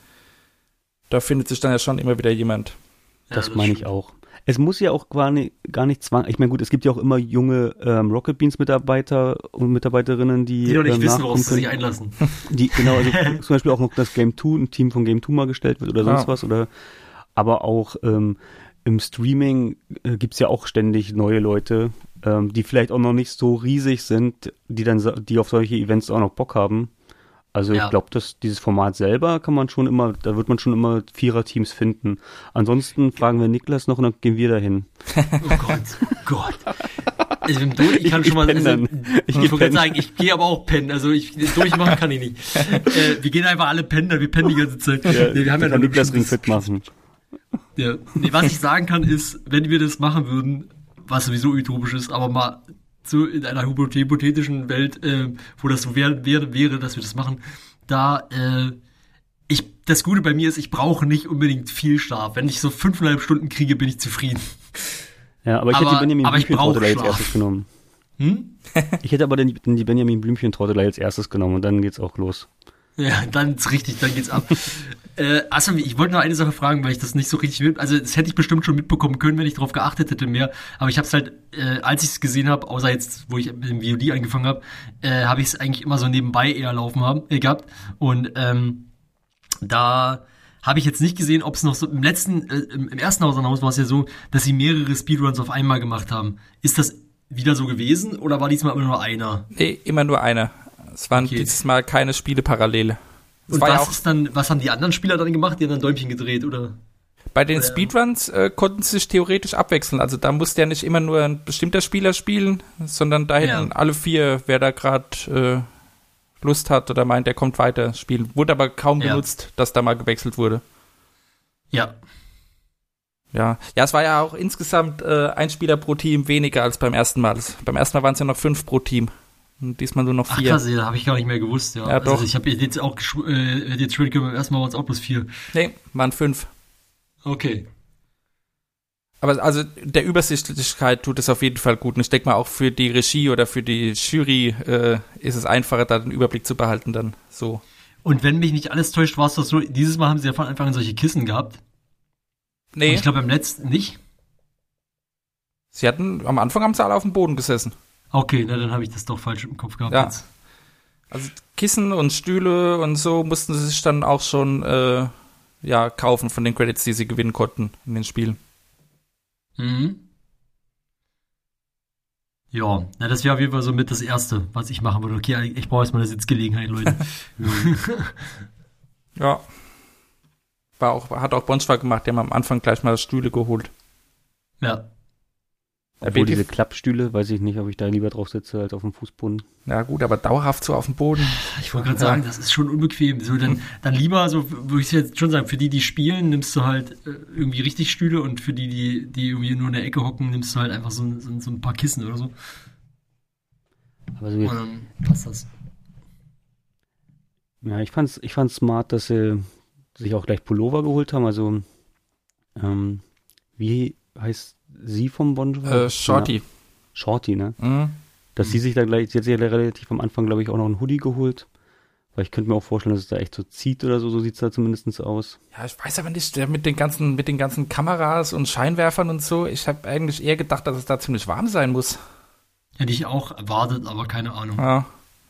Da findet sich dann ja schon immer wieder jemand. Das Ja, meine ich stimmt. auch. Es muss ja auch gar nicht, gar nicht zwang. Ich meine, gut, es gibt ja auch immer junge ähm, Rocket Beans Mitarbeiter und Mitarbeiterinnen, die, Die noch nicht ähm, wissen, worauf nachkommen sie sich können. einlassen. Die, genau, also zum Beispiel auch noch das Game zwei, ein Team von Game zwei mal gestellt wird oder sonst Ah. was. Oder aber auch ähm, im Streaming äh, gibt's ja auch ständig neue Leute, ähm, die vielleicht auch noch nicht so riesig sind, die dann sa- die auf solche Events auch noch Bock haben. Also Ja. ich glaube, dass dieses Format selber kann man schon immer, da wird man schon immer Vierer-Teams finden. Ansonsten fragen wir Niklas noch und dann gehen wir dahin. Oh Gott, oh Gott. Ich, bin durch, ich kann Ich- schon mal, ich penn also, dann. ich Ich geh wollte gerade pennen. sagen, ich gehe aber auch pennen, also ich, durchmachen kann ich nicht. Äh, wir gehen einfach alle pennen, wir pennen die ganze Zeit. Nee, wir haben ja noch kann Niklas ein Ring bestimmtes- fit machen. Ja. Nee, was ich sagen kann ist, wenn wir das machen würden, was sowieso utopisch ist, aber mal so in einer hypoth- hypothetischen Welt, äh, wo das so wäre, wäre, wäre, dass wir das machen, da, äh, ich, das Gute bei mir ist, ich brauche nicht unbedingt viel Schlaf. Wenn ich so fünfeinhalb Stunden kriege, bin ich zufrieden. Ja, aber ich Aber- hätte die Benjamin aber ich Blümchen-Torte brauch als Schlaf. erstes genommen. Hm? Ich hätte aber den, die Benjamin Blümchen-Torte gleich als erstes genommen und dann geht's auch los. Ja, dann ist richtig, dann geht's ab. äh, also, ich wollte noch eine Sache fragen, weil ich das nicht so richtig mit, also das hätte ich bestimmt schon mitbekommen können, wenn ich darauf geachtet hätte mehr, aber ich habe es halt, äh, als ich es gesehen habe, außer jetzt, wo ich mit dem V O D angefangen habe, äh, habe ich es eigentlich immer so nebenbei eher laufen haben, äh, gehabt und ähm, da habe ich jetzt nicht gesehen, ob es noch so im letzten, äh, im, im ersten Haus an Haus war es ja so, dass sie mehrere Speedruns auf einmal gemacht haben. Ist das wieder so gewesen oder war diesmal immer nur einer? Nee, immer nur einer. Es waren Okay. dieses Mal keine Spiele parallel. Es Und war ja was auch ist dann, was haben die anderen Spieler dann gemacht? Die haben dann Däumchen gedreht, oder? bei den Oder- Speedruns äh, konnten sie sich theoretisch abwechseln. Also da musste ja nicht immer nur ein bestimmter Spieler spielen, sondern da hätten Ja. alle vier, wer da gerade äh, Lust hat oder meint, der kommt weiter, spielen. Wurde aber kaum Ja. benutzt, dass da mal gewechselt wurde. Ja. Ja, ja, es war ja auch insgesamt äh, ein Spieler pro Team weniger als beim ersten Mal. Es, beim ersten Mal waren es ja noch fünf pro Team. Und diesmal nur noch Ach vier. krass, ja, habe ich gar nicht mehr gewusst, ja. Ja, also doch. ich habe jetzt auch geschw- äh, hätte jetzt schwören können, beim ersten Mal waren es auch bloß vier. Nee, waren fünf. Okay. Aber also der Übersichtlichkeit tut es auf jeden Fall gut. Und ich denke mal auch für die Regie oder für die Jury äh, ist es einfacher, da den Überblick zu behalten dann so. Und wenn mich nicht alles täuscht, war es doch so, dieses Mal haben sie ja von Anfang an solche Kissen gehabt. Und Nee, ich glaube beim letzten nicht. sie hatten, am Anfang haben sie alle auf dem Boden gesessen. Okay, na dann habe ich das doch falsch im Kopf gehabt Ja. jetzt. Also Kissen und Stühle und so mussten sie sich dann auch schon äh, ja, kaufen von den Credits, die sie gewinnen konnten in den Spielen. Mhm. Ja, na, das wäre auf jeden Fall so mit das Erste, was ich machen würde. Okay, ich brauche erstmal eine Sitzgelegenheit, Leute. Ja. War auch, hat auch Bonschwag gemacht, die haben am Anfang gleich mal Stühle geholt. Ja. Obwohl diese Klappstühle, weiß ich nicht, ob ich da lieber drauf sitze als auf dem Fußboden. Ja gut, aber dauerhaft so auf dem Boden. Ich wollte gerade sagen, das ist schon unbequem. So, dann, dann lieber, so würde ich jetzt schon sagen, für die, die spielen, nimmst du halt äh, irgendwie richtig Stühle und für die, die, die irgendwie nur in der Ecke hocken, nimmst du halt einfach so, so, so ein paar Kissen oder so. Aber so und dann passt das. Ja, ich fand's, ich fand's smart, dass sie sich auch gleich Pullover geholt haben. Also, ähm, wie heißt sie vom Bon Jovi? Äh, Shorty. Na, Shorty, ne? Mhm. Dass sie sich da gleich, sie hat sich ja relativ am Anfang, glaube ich, auch noch einen Hoodie geholt. Weil ich könnte mir auch vorstellen, dass es da echt so zieht oder so, so sieht's da zumindest aus. Ja, ich weiß aber nicht, der mit den ganzen, mit den ganzen Kameras und Scheinwerfern und so, ich habe eigentlich eher gedacht, dass es da ziemlich warm sein muss. Hätte ich auch erwartet, aber keine Ahnung. Ja.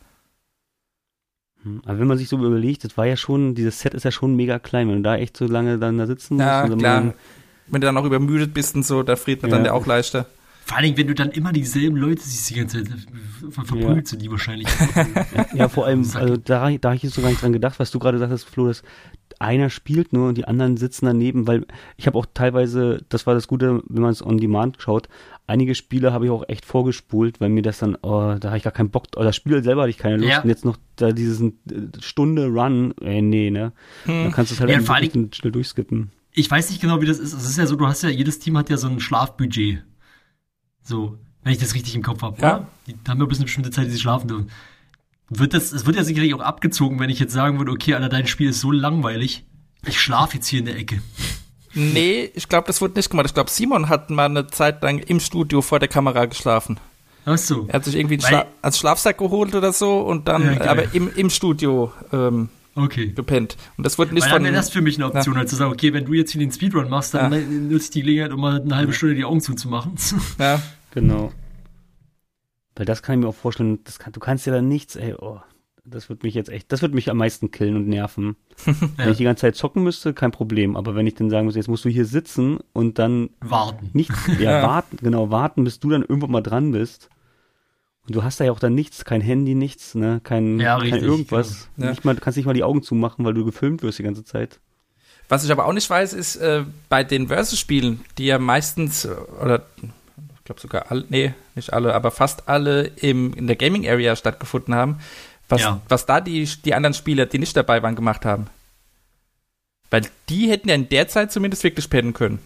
Aber wenn man sich so überlegt, das war ja schon, dieses Set ist ja schon mega klein, wenn du da echt so lange dann da sitzen musst. Ja, und klar. man, Wenn du dann auch übermüdet bist und so, da friert man Ja. dann ja auch leichter. Vor allen Dingen, wenn du dann immer dieselben Leute siehst die ganze Zeit, ver- verprügelst du die wahrscheinlich. ja, vor allem, Sack. also da, da habe ich jetzt so gar nicht dran gedacht, was du gerade sagtest, Flo, dass einer spielt nur und die anderen sitzen daneben, weil ich habe auch teilweise, das war das Gute, wenn man es on demand schaut, einige Spiele habe ich auch echt vorgespult, weil mir das dann, oh, da habe ich gar keinen Bock, oder das Spiel selber hatte ich keine Lust Ja. und jetzt noch da dieses äh, Stunde Run, äh, nee, ne, dann kannst du es halt Ja, einfach vor allen wirklich schnell durchskippen. Ich weiß nicht genau, wie das ist. Es ist ja so, du hast ja, jedes Team hat ja so ein Schlafbudget. So, wenn ich das richtig im Kopf habe. Ja. Oder? Die haben ja bis eine bestimmte Zeit, die sie schlafen dürfen. Wird das, es wird ja sicherlich auch abgezogen, wenn ich jetzt sagen würde, okay, Alter, dein Spiel ist so langweilig. Ich schlafe jetzt hier in der Ecke. Nee, ich glaube, das wurde nicht gemacht. Ich glaube, Simon hat mal eine Zeit lang im Studio vor der Kamera geschlafen. Ach so. Er hat sich irgendwie einen Weil- Schla- als Schlafsack geholt oder so und dann Ja, geil. aber im, im Studio ähm, Okay. gepennt. Und das wurde nicht Weil dann von... wäre das für mich eine Option, halt zu sagen, okay, wenn du jetzt hier den Speedrun machst, dann Ja. nutze ich die Gelegenheit, um mal eine halbe Stunde die Augen zuzumachen. Ja. Genau. Weil das kann ich mir auch vorstellen, das kann, du kannst ja dann nichts, ey, oh, das wird mich jetzt echt, das wird mich am meisten killen und nerven. Wenn ich die ganze Zeit zocken müsste, kein Problem, aber wenn ich dann sagen muss, jetzt musst du hier sitzen und dann Warten. nicht, ja, Ja. warten, genau, warten, bis du dann irgendwann mal dran bist. Und du hast da ja auch dann nichts, kein Handy, nichts, ne, kein, Ja, kein richtig, irgendwas. genau. Ja. Nicht mal, du kannst nicht mal die Augen zumachen, weil du gefilmt wirst die ganze Zeit. Was ich aber auch nicht weiß, ist, äh, bei den Versus-Spielen, die ja meistens, äh, oder ich glaube sogar alle, nee, nicht alle, aber fast alle im, in der Gaming-Area stattgefunden haben, was, Ja. was da die, die anderen Spieler, die nicht dabei waren, gemacht haben. Weil die hätten ja in der Zeit zumindest wirklich pennen können.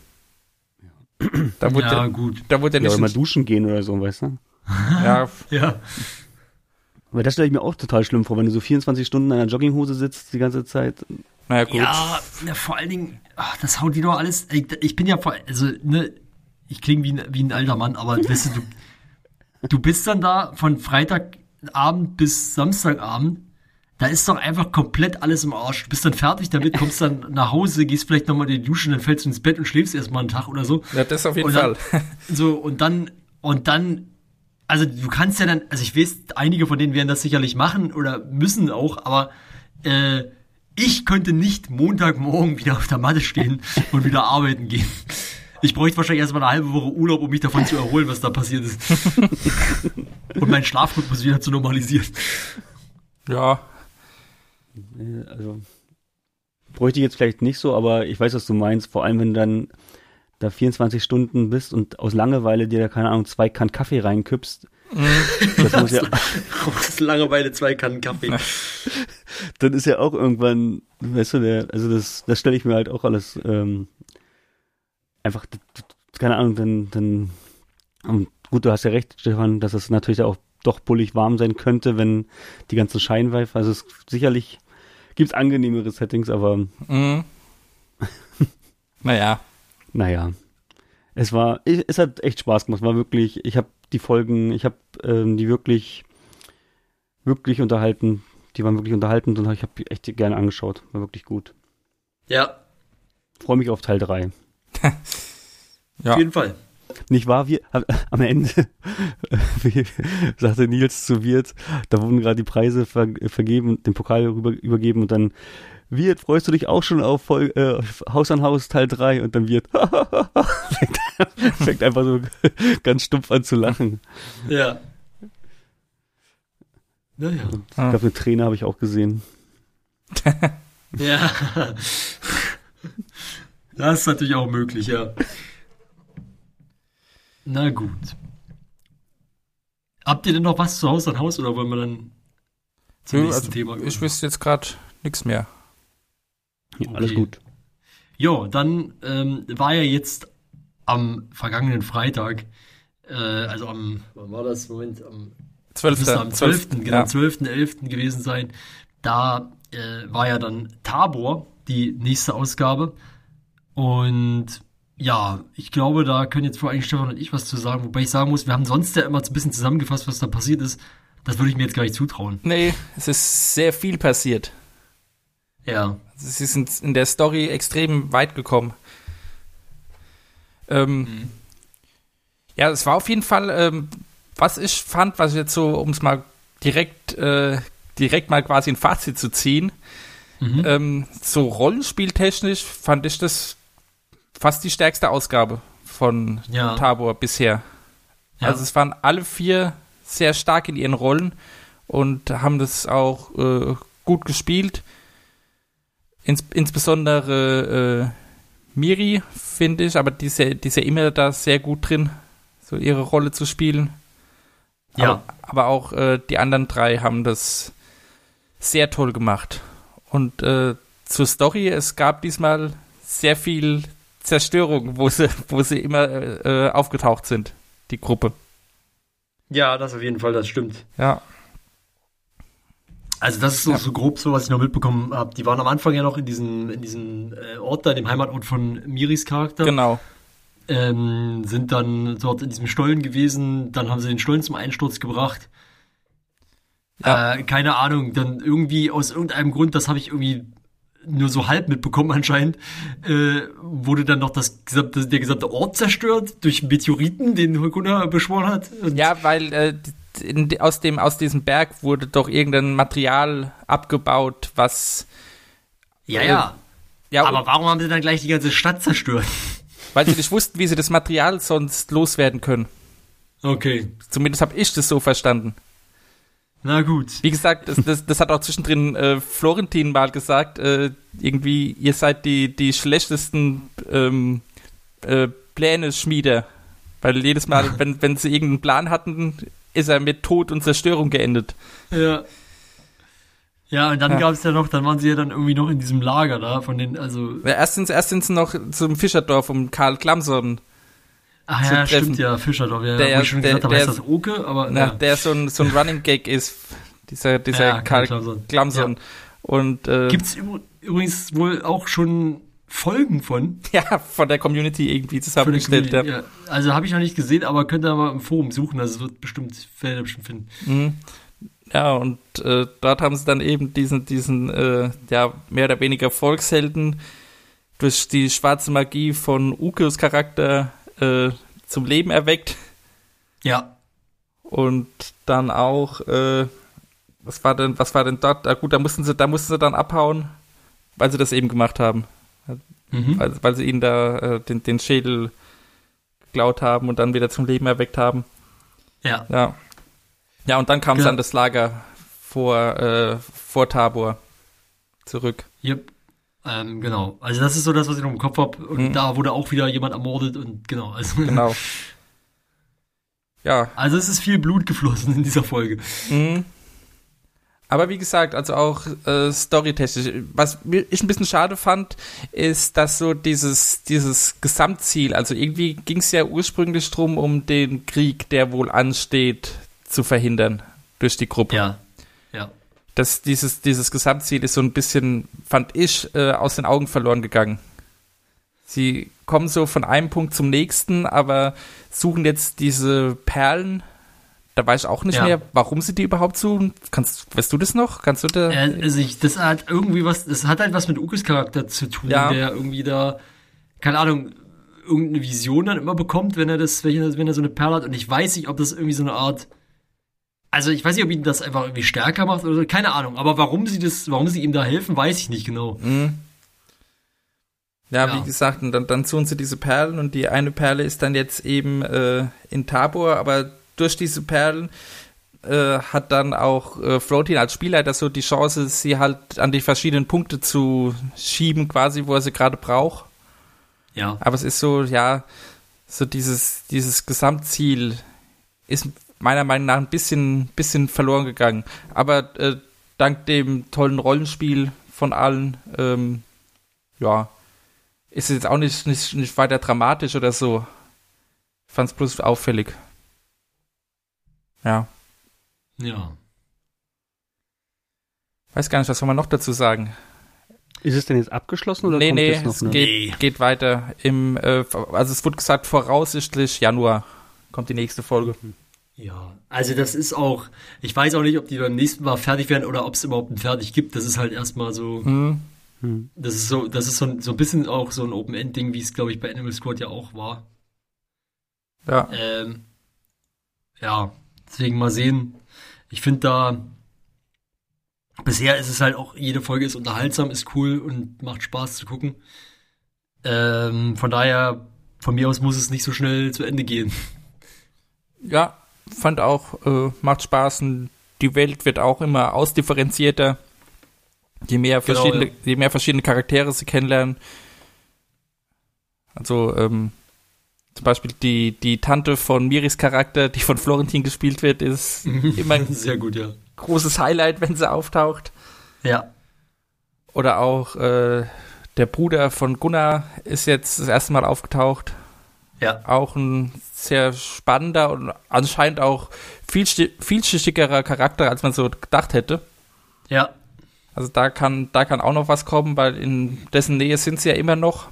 Da wurde Ja, ja, gut. da wurde ja Ja, nicht... oder mal duschen gehen oder so, weißt du? ja, Ja. Aber das stelle ich mir auch total schlimm vor, wenn du so vierundzwanzig Stunden in einer Jogginghose sitzt die ganze Zeit. naja, gut. Ja, ja, vor allen Dingen, ach, das haut die doch alles. Ich, ich bin ja vor, also, ne, ich klinge wie ein, wie ein alter Mann, aber weißt du, du, du bist dann da von Freitagabend bis Samstagabend, da ist doch einfach komplett alles im Arsch. Du bist dann fertig damit, kommst dann nach Hause, gehst vielleicht nochmal in die Dusche, dann fällst du ins Bett und schläfst erstmal einen Tag oder so. Ja, das auf jeden Und dann- Fall. So, und dann, und dann, also du kannst ja dann, also ich weiß, einige von denen werden das sicherlich machen oder müssen auch, aber äh, ich könnte nicht Montagmorgen wieder auf der Matte stehen und wieder arbeiten gehen. Ich bräuchte wahrscheinlich erstmal eine halbe Woche Urlaub, um mich davon zu erholen, was da passiert ist. Und meinen Schlafrhythmus wieder zu normalisieren. Ja, Äh, Also, bräuchte ich jetzt vielleicht nicht so, aber ich weiß, was du meinst. Vor allem, wenn du dann da vierundzwanzig Stunden bist und aus Langeweile dir da, keine Ahnung, zwei Kannen Kaffee reinkippst. Das muss ja, Das ist Langeweile, zwei Kannen Kaffee. dann ist ja auch irgendwann, weißt du, der, also das, das stelle ich mir halt auch alles ähm, einfach, keine Ahnung, dann, dann, und gut, du hast ja recht, Stefan, dass es natürlich auch doch bullig warm sein könnte, wenn die ganzen Scheinwerfer, also es sicherlich gibt's angenehmere Settings, aber mhm. naja. naja, es war, ich, es hat echt Spaß gemacht, war wirklich, ich habe die Folgen, ich habe ähm, die wirklich, wirklich unterhalten, die waren wirklich unterhaltend und ich habe echt gerne angeschaut, war wirklich gut. Ja, Freue mich auf Teil drei. Ja. auf jeden Fall. Nicht wahr? Wir, am Ende wie, sagte Nils zu Wirt, da wurden gerade die Preise ver, vergeben, den Pokal rüber, übergeben und dann, Wirt, freust du dich auch schon auf, Vol- äh, auf Haus an Haus Teil drei? Und dann Wirt fängt, fängt einfach so ganz stumpf an zu lachen. Ja. Naja. Ich glaube, eine Träne habe ich auch gesehen. Ja. Das ist natürlich auch möglich, ja. Na gut. Habt ihr denn noch was zu Haus an Haus oder wollen wir dann zum Nö, nächsten also Thema gehen? ich wüsste jetzt gerade nichts mehr. Ja, alles Okay. gut. Jo, dann ähm, war ja jetzt am vergangenen Freitag, äh, also am, wann war das? Moment, am müsste am zwölften genau, Ja. zwölften elften gewesen sein. Da äh, war ja dann Tabor, die nächste Ausgabe. Und ja, ich glaube, da können jetzt vor allem Stefan und ich was zu sagen. Wobei ich sagen muss, wir haben sonst ja immer so ein bisschen zusammengefasst, was da passiert ist. Das würde ich mir jetzt gar nicht zutrauen. Nee, es ist sehr viel passiert. Ja. Sie sind in der Story extrem weit gekommen. Ähm, Mhm. Ja, es war auf jeden Fall, ähm, was ich fand, was ich jetzt so, um es mal direkt, äh, direkt mal quasi ein Fazit zu ziehen, Mhm. ähm, so rollenspieltechnisch fand ich das fast die stärkste Ausgabe von Ja. Tabor bisher. Ja. Also es waren alle vier sehr stark in ihren Rollen und haben das auch äh, gut gespielt. Ins, insbesondere äh, Miri, finde ich, aber die ist, ja, die ist ja immer da sehr gut drin, so ihre Rolle zu spielen. Ja. Aber, aber auch äh, die anderen drei haben das sehr toll gemacht. Und äh, zur Story, es gab diesmal sehr viel Zerstörung, wo sie, wo sie immer äh, aufgetaucht sind, die Gruppe. Ja, das auf jeden Fall, das stimmt. Ja. Also das ist so, Ja. so grob so, was ich noch mitbekommen habe. Die waren am Anfang ja noch in diesem, in diesem äh, Ort da, dem Heimatort von Miris Charakter. Genau. Ähm, sind dann dort in diesem Stollen gewesen, dann haben sie den Stollen zum Einsturz gebracht. Ja. Äh, keine Ahnung, dann irgendwie aus irgendeinem Grund, das habe ich irgendwie nur so halb mitbekommen anscheinend, äh, wurde dann noch das gesamte, der gesamte Ort zerstört durch Meteoriten, den Hakuna beschworen hat. Und Ja, weil äh, in, aus, dem, aus diesem Berg wurde doch irgendein Material abgebaut, was... ja, ja. Ja, Aber warum haben sie dann gleich die ganze Stadt zerstört? weil sie nicht wussten, wie sie das Material sonst loswerden können. Okay, Zumindest habe ich das so verstanden. na gut. Wie gesagt, das, das, das hat auch zwischendrin äh, Florentin mal gesagt, äh, irgendwie, ihr seid die, die schlechtesten ähm, äh, Pläne-Schmieder. Weil jedes Mal, wenn, wenn sie irgendeinen Plan hatten, ist er mit Tod und Zerstörung geendet. Ja. Ja, und dann Ja. gab es ja noch, dann waren sie ja dann irgendwie noch in diesem Lager da von den, also, Ja, erst, sind, erst sind sie noch zum Fischerdorf um Karl Klamson. ach zu ja, treffen. stimmt ja, Fischerdorf, ja, Der- wo ich schon der- gesagt habe, der- heißt das Oke, aber, Na, ja. der so ein, so ein Running Gag ist, dieser, dieser Ja, Karl Karl Klamson. Klamson. Und äh, Gibt's übr- übrigens wohl auch schon Folgen von, ja, von der Community irgendwie von der zusammengestellt. Community, Ja. ja. Also habe ich noch nicht gesehen, aber könnt ihr mal im Forum suchen, also es wird bestimmt, werdet ihr bestimmt finden. Mhm. Ja, und äh, dort haben sie dann eben diesen, diesen äh, ja, mehr oder weniger Volkshelden durch die schwarze Magie von Ukes Charakter äh, zum Leben erweckt. Ja, Und dann auch, äh, was war denn, was war denn dort? Ah, gut, da mussten sie, da mussten sie dann abhauen, weil sie das eben gemacht haben. mhm. Weil, weil sie ihnen da äh, den, den Schädel geklaut haben und dann wieder zum Leben erweckt haben. ja, Ja. Ja, und dann kam Ja. es an das Lager vor, äh, vor Tabor zurück. yep. Ähm, genau, also das ist so das, was ich noch im Kopf habe und Mhm. da wurde auch wieder jemand ermordet und genau, also, Genau. Ja. also es ist viel Blut geflossen in dieser Folge. Mhm. Aber wie gesagt, also auch äh, storytechnisch. Was ich ein bisschen schade fand, ist, dass so dieses, dieses Gesamtziel, also irgendwie ging es ja ursprünglich drum, um den Krieg, der wohl ansteht, zu verhindern durch die Gruppe. Ja, ja. Das, dieses, dieses Gesamtziel ist so ein bisschen, fand ich, äh, aus den Augen verloren gegangen. Sie kommen so von einem Punkt zum nächsten, aber suchen jetzt diese Perlen. Da weiß ich auch nicht Ja. mehr, warum sie die überhaupt suchen. Kannst, weißt du das noch? Kannst du da? Äh, also ich, das hat irgendwie was, das hat halt was mit Ukes Charakter zu tun, Ja. der irgendwie da, keine Ahnung, irgendeine Vision dann immer bekommt, wenn er das, wenn er, wenn er so eine Perle hat. Und ich weiß nicht, ob das irgendwie so eine Art, also ich weiß nicht, ob ihn das einfach irgendwie stärker macht oder so, keine Ahnung. Aber warum sie das, warum sie ihm da helfen, weiß ich nicht genau. Mhm. Ja, Ja. wie gesagt, und dann, dann suchen sie diese Perlen und die eine Perle ist dann jetzt eben äh, in Tabor, aber durch diese Perlen äh, hat dann auch äh, Florentin als Spielleiter so die Chance, sie halt an die verschiedenen Punkte zu schieben, quasi, wo er sie gerade braucht. Ja. Aber es ist so, ja, so dieses, dieses Gesamtziel ist meiner Meinung nach ein bisschen, bisschen verloren gegangen. Aber äh, dank dem tollen Rollenspiel von allen, ähm, ja, ist es jetzt auch nicht, nicht, nicht weiter dramatisch oder so. Ich fand es bloß auffällig. Ja. Ja. Weiß gar nicht, was soll man noch dazu sagen? Ist es denn jetzt abgeschlossen oder nee, kommt nee, jetzt noch es eine? geht, Nee. geht weiter. Im, äh, also es wurde gesagt, voraussichtlich Januar kommt die nächste Folge. Ja, also das ist auch, ich weiß auch nicht, ob die beim nächsten Mal fertig werden oder ob es überhaupt einen fertig gibt. Das ist halt erstmal so, Hm. Hm. das ist so, das ist so, ein- so ein bisschen auch so ein Open-End-Ding, wie es, glaube ich, bei Animal Squad ja auch war. Ja. Ähm, ja, deswegen mal sehen. Ich finde da, bisher ist es halt auch, jede Folge ist unterhaltsam, ist cool und macht Spaß zu gucken. Ähm, von daher, von mir aus muss es nicht so schnell zu Ende gehen. Ja, fand auch, äh, macht Spaß und die Welt wird auch immer ausdifferenzierter. Je mehr Genau, verschiedene, ja. je mehr verschiedene Charaktere sie kennenlernen. Also, ähm, zum Beispiel die, die Tante von Miris Charakter, die von Florentin gespielt wird, ist immer ein Sehr gut, ja. großes Highlight, wenn sie auftaucht. Ja. Oder auch äh, der Bruder von Gunnar ist jetzt das erste Mal aufgetaucht. Ja. Auch ein sehr spannender und anscheinend auch vielsti- vielschichtigerer Charakter, als man so gedacht hätte. Ja. Also da kann, da kann auch noch was kommen, weil in dessen Nähe sind sie ja immer noch.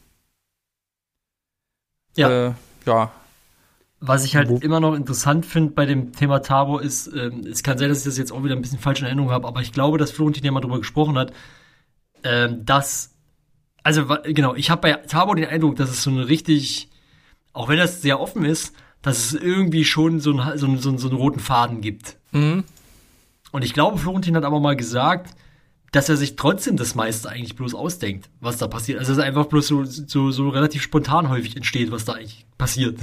Ja. Äh, ja. Was ich halt Wo- immer noch interessant finde bei dem Thema Tabor ist, ähm, es kann sein, dass ich das jetzt auch wieder ein bisschen falsch in Erinnerung habe, aber ich glaube, dass Florentin ja mal drüber gesprochen hat, ähm, dass, also wa- genau, ich habe bei Tabor den Eindruck, dass es so eine richtig, auch wenn das sehr offen ist, dass es irgendwie schon so einen, so einen, so einen, so einen roten Faden gibt. Mhm. Und ich glaube, Florentin hat aber mal gesagt, dass er sich trotzdem das meiste eigentlich bloß ausdenkt, was da passiert. Also dass es einfach bloß so, so, so relativ spontan häufig entsteht, was da eigentlich passiert.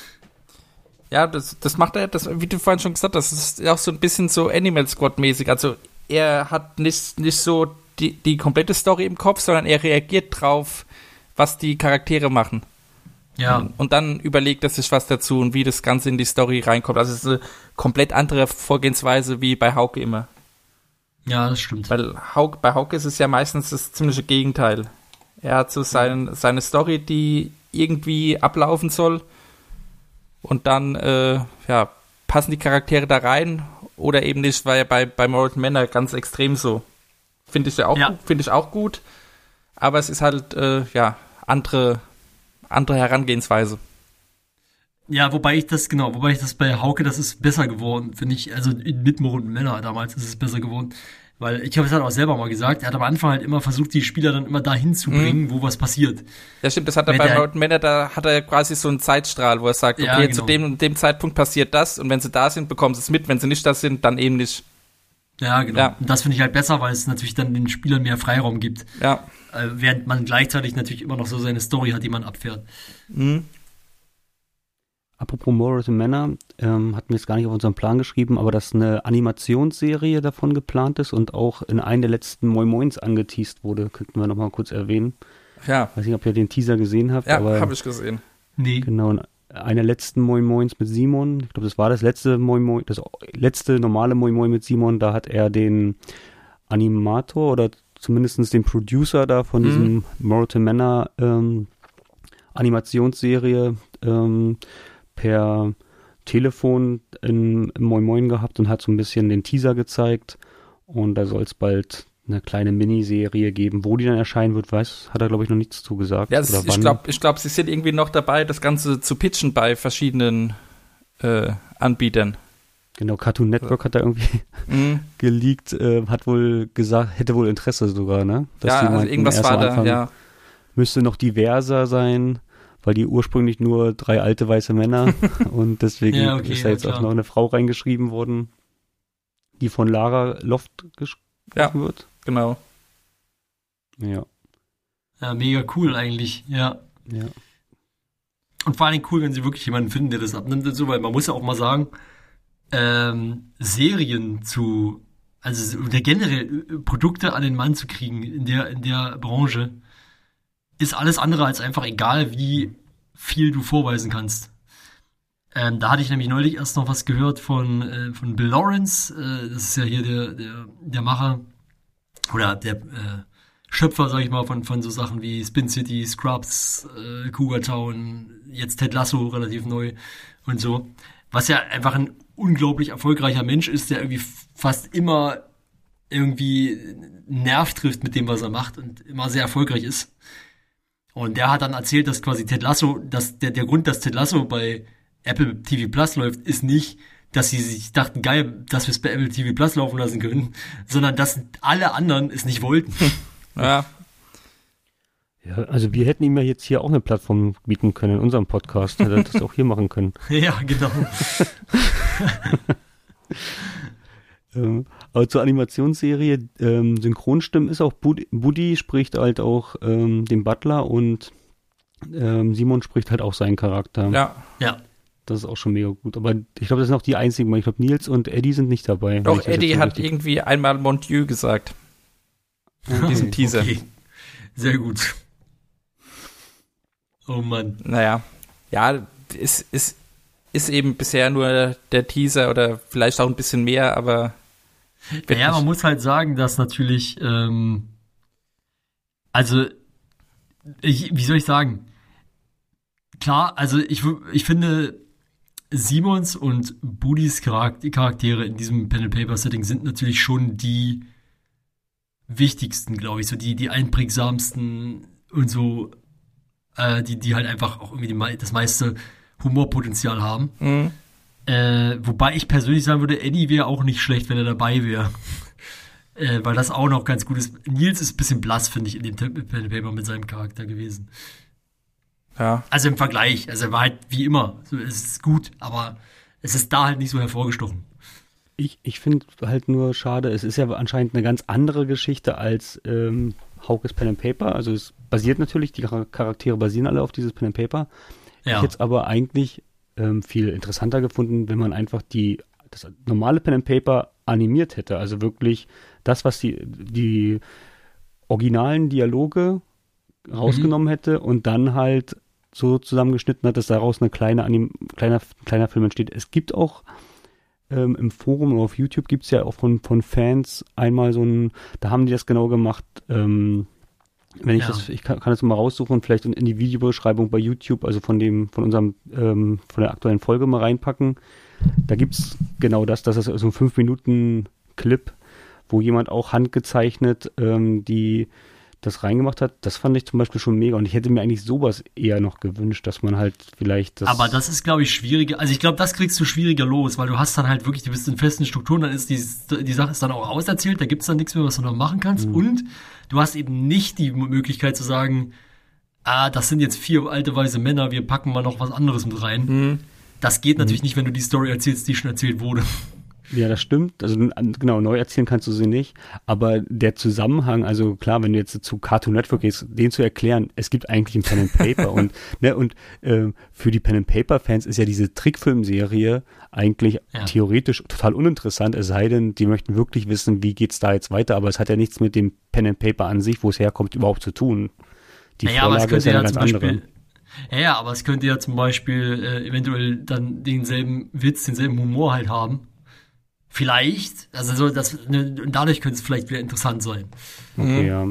Ja, das, das macht er, das, wie du vorhin schon gesagt hast, das ist auch so ein bisschen so Animal Squad-mäßig. Also er hat nicht, nicht so die, die komplette Story im Kopf, sondern er reagiert drauf, was die Charaktere machen. Ja. Und dann überlegt er sich was dazu und wie das Ganze in die Story reinkommt. Also es ist eine komplett andere Vorgehensweise wie bei Hauke immer. Ja, das stimmt. Weil Hauke, bei Hauke ist es ja meistens das ziemliche Gegenteil. Er hat so sein, seine Story, die irgendwie ablaufen soll. Und dann äh, ja, passen die Charaktere da rein oder eben nicht, weil bei, bei Mortal Manor ganz extrem so. Finde ich ja auch, Ja. gut- finde ich auch gut. Aber es ist halt äh, ja andere, andere Herangehensweise. Ja, wobei ich das, genau, wobei ich das bei Hauke, das ist besser geworden, finde ich. Also in Mitmord und Männer damals ist es besser geworden. Weil ich habe es halt auch selber mal gesagt, er hat am Anfang halt immer versucht, die Spieler dann immer dahin zu bringen, Mhm. wo was passiert. Ja, stimmt, das hat er Wenn bei der- Mortal Manor, da hat er quasi so einen Zeitstrahl, wo er sagt, Ja, okay, genau. zu dem und dem Zeitpunkt passiert das und wenn sie da sind, bekommen sie es mit, wenn sie nicht da sind, dann eben nicht. Ja, genau. Ja. Und das finde ich halt besser, weil es natürlich dann den Spielern mehr Freiraum gibt. Ja. Äh, während man gleichzeitig natürlich immer noch so seine Story hat, die man abfährt. Mhm. Apropos Mortal Manor, ähm, hatten wir jetzt gar nicht auf unseren Plan geschrieben, aber dass eine Animationsserie davon geplant ist und auch in einem der letzten Moin Moins angeteast wurde, könnten wir nochmal kurz erwähnen. Ja, Weiß nicht, ob ihr den Teaser gesehen habt, ja, aber habe ich gesehen. Nee. genau, in einer letzten Moin Moins mit Simon, ich glaube, das war das letzte Moin Moin, das letzte normale Moin Moin mit Simon, da hat er den Animator oder zumindest den Producer da von Mhm. diesem Mortal Manor ähm, Animationsserie ähm, per Telefon in, in Moin Moin gehabt und hat so ein bisschen den Teaser gezeigt. Und da soll es bald eine kleine Miniserie geben. Wo die dann erscheinen wird, weiß, hat er, glaube ich, noch nichts zu gesagt. Ja, es, Oder ich wann. glaube, ich glaub, sie sind irgendwie noch dabei, das Ganze zu pitchen bei verschiedenen äh, Anbietern. Genau, Cartoon Network hat da irgendwie Mhm. geleakt, äh, hat wohl gesagt, hätte wohl Interesse sogar, ne? Dass Ja, die also meinten, irgendwas erst war am da, Anfang ja. müsste noch diverser sein, weil die ursprünglich nur drei alte weiße Männer und deswegen Ja, okay, ist da jetzt ja, auch klar. noch eine Frau reingeschrieben worden, die von Lara Loft gesprochen Ja. wird. Genau. Ja, Ja, mega cool eigentlich, ja. ja. Und vor allem cool, wenn sie wirklich jemanden finden, der das abnimmt und so, weil man muss ja auch mal sagen, ähm, Serien zu, also oder generell äh, Produkte an den Mann zu kriegen in der, in der Branche, ist alles andere als einfach egal, wie viel du vorweisen kannst. Ähm, da hatte ich nämlich neulich erst noch was gehört von, äh, von Bill Lawrence, äh, das ist ja hier der, der, der Macher, oder der äh, Schöpfer, sag ich mal, von, von so Sachen wie Spin City, Scrubs, äh, Cougar Town, jetzt Ted Lasso, relativ neu und so. Was ja einfach ein unglaublich erfolgreicher Mensch ist, der irgendwie fast immer irgendwie einen Nerv trifft mit dem, was er macht und immer sehr erfolgreich ist. Und der hat dann erzählt, dass quasi Ted Lasso, dass der, der Grund, dass Ted Lasso bei Apple T V Plus läuft, ist nicht, dass sie sich dachten, geil, dass wir es bei Apple T V Plus laufen lassen können, sondern dass alle anderen es nicht wollten. Ja. Ja, also wir hätten ihm ja jetzt hier auch eine Plattform bieten können in unserem Podcast, hätte er das auch hier machen können. Ja, genau. Ähm, aber zur Animationsserie, ähm, Synchronstimmen ist auch Budi, Budi spricht halt auch ähm, den Butler und ähm, Simon spricht halt auch seinen Charakter. Ja. Ja. Das ist auch schon mega gut. Aber ich glaube, das sind auch die einzigen, weil ich glaube, Nils und Eddie sind nicht dabei. wenn Doch, ich das Eddie jetzt so hat richtig- irgendwie einmal Mon Dieu gesagt. In diesem Teaser. Okay. Sehr gut. Oh Mann. Naja. Ja, es ist, ist eben bisher nur der Teaser oder vielleicht auch ein bisschen mehr, aber Ja, man muss halt sagen, dass natürlich, ähm, also, ich, wie soll ich sagen? Klar, also ich, w- ich finde, Simons und Budis Charak- Charaktere in diesem Pen-and-Paper-Setting sind natürlich schon die wichtigsten, glaube ich, so die, die einprägsamsten und so, äh, die, die halt einfach auch irgendwie die, mei- das meiste Humorpotenzial haben. Mhm. Äh, wobei ich persönlich sagen würde, Eddie wäre auch nicht schlecht, wenn er dabei wäre. äh, weil das auch noch ganz gut ist. Nils ist ein bisschen blass, finde ich, in dem Pen and Paper mit seinem Charakter gewesen. Ja. Also im Vergleich. Also er war halt wie immer. So, es ist gut, aber es ist da halt nicht so hervorgestochen. Ich, ich finde halt nur schade, es ist ja anscheinend eine ganz andere Geschichte als ähm, Hauke's Pen and Paper. Also es basiert natürlich, die Char- Charaktere basieren alle auf dieses Pen and Paper. Ja. Ich hätte es aber eigentlich ähm, viel interessanter gefunden, wenn man einfach die das normale Pen and Paper animiert hätte. Also wirklich das, was die, die originalen Dialoge rausgenommen Mhm. hätte und dann halt so zusammengeschnitten hat, dass daraus eine kleine Anim kleiner, kleiner Film entsteht. Es gibt auch ähm, im Forum oder auf YouTube gibt es ja auch von, von Fans einmal so ein, da haben die das genau gemacht, ähm, wenn ich Ja. das, ich kann, kann das mal raussuchen und vielleicht in die Videobeschreibung bei YouTube, also von dem, von unserem, ähm, von der aktuellen Folge mal reinpacken. Da gibt's genau das, das ist so ein fünf Minuten Clip, wo jemand auch handgezeichnet, ähm, die das reingemacht hat. Das fand ich zum Beispiel schon mega und ich hätte mir eigentlich sowas eher noch gewünscht, dass man halt vielleicht das... Aber das ist, glaube ich, schwieriger. Also ich glaube, das kriegst du schwieriger los, weil du hast dann halt wirklich, du bist in festen Strukturen, dann ist die, die Sache ist dann auch auserzählt, da gibt's dann nichts mehr, was du noch machen kannst. Mhm. Und du hast eben nicht die Möglichkeit zu sagen, ah, das sind jetzt vier alte weiße Männer, wir packen mal noch was anderes mit rein. Mhm. Das geht natürlich nicht, wenn du die Story erzählst, die schon erzählt wurde. Ja, das stimmt. Also n- genau, neu erzählen kannst du sie nicht. Aber der Zusammenhang, also klar, wenn du jetzt zu Cartoon Network gehst, den zu erklären, es gibt eigentlich ein Pen and Paper und ne, und ähm, für die Pen and Paper Fans ist ja diese Trickfilmserie eigentlich Ja. theoretisch total uninteressant, es sei denn, die möchten wirklich wissen, wie geht's da jetzt weiter, aber es hat ja nichts mit dem Pen and Paper an sich, wo es herkommt, überhaupt zu tun. Die naja, aber es Vorlage ist könnte ja ja eine zum ganz Beispiel, andere. ja, ja, aber es könnte ja zum Beispiel äh, eventuell dann denselben Witz, denselben Humor halt haben. Vielleicht, also so, das, ne, und dadurch könnte es vielleicht wieder interessant sein. Okay, Mhm. ja.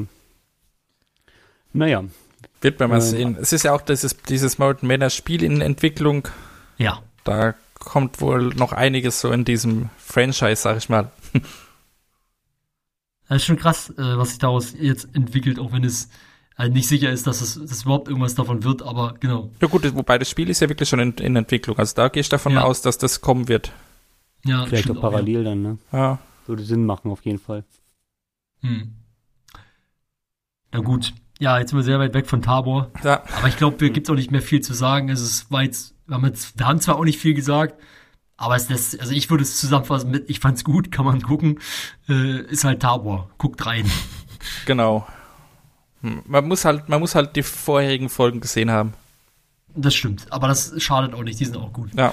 Naja, Wird man mal Ähm, sehen. Es ist ja auch dieses, dieses Mountain Manor Spiel in Entwicklung. Ja. Da kommt wohl noch einiges so in diesem Franchise, sag ich mal. Das ist schon krass, äh, was sich daraus jetzt entwickelt, auch wenn es halt nicht sicher ist, dass es dass überhaupt irgendwas davon wird, aber genau. Ja gut, wobei das Spiel ist ja wirklich schon in, in Entwicklung. Also da gehe ich davon Ja. aus, dass das kommen wird. Ja, vielleicht stimmt auch parallel dann, ne? Ja. Würde Sinn machen auf jeden Fall. Ja. Hm. Na gut. Ja, jetzt sind wir sehr weit weg von Tabor. Ja. Aber ich glaube, wir gibt auch nicht mehr viel zu sagen. Es ist, war jetzt, wir haben, jetzt, wir haben zwar auch nicht viel gesagt, aber es lässt, also ich würde es zusammenfassen mit, ich fand's gut, kann man gucken. Äh, ist halt Tabor. Guckt rein. Genau. Man muss halt, man muss halt die vorherigen Folgen gesehen haben. Das stimmt. Aber das schadet auch nicht. Die sind auch gut. Ja.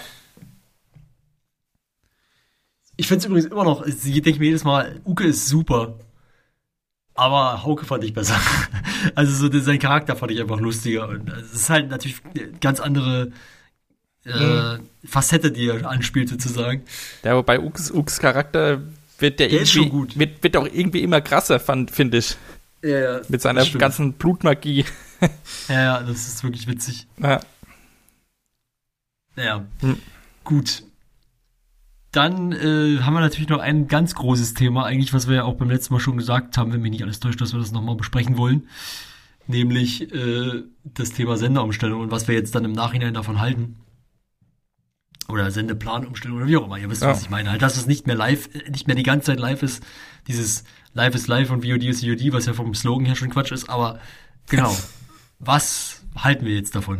Ich finde es übrigens immer noch, ich denke mir jedes Mal, Uke ist super. Aber Hauke fand ich besser. Also so sein Charakter fand ich einfach lustiger. Und es ist halt natürlich eine ganz andere äh, mhm. Facette, die er anspielt sozusagen. Ja, wobei Ukes, Ukes Charakter wird der, der irgendwie, ist schon gut. Wird, wird auch irgendwie immer krasser, finde ich. Ja, ja, mit seiner ganzen Blutmagie. Ja, ja, das ist wirklich witzig. Ja. Ja, hm. Gut. Dann äh, haben wir natürlich noch ein ganz großes Thema, eigentlich, was wir ja auch beim letzten Mal schon gesagt haben, wenn mich nicht alles täuscht, dass wir das nochmal besprechen wollen. Nämlich äh, das Thema Senderumstellung und was wir jetzt dann im Nachhinein davon halten. Oder Sendeplanumstellung oder wie auch immer. Ihr wisst, ja. was ich meine. Halt, dass es nicht mehr live, nicht mehr die ganze Zeit live ist. Dieses Live ist live und V O D ist V O D, was ja vom Slogan her schon Quatsch ist. Aber genau, was halten wir jetzt davon?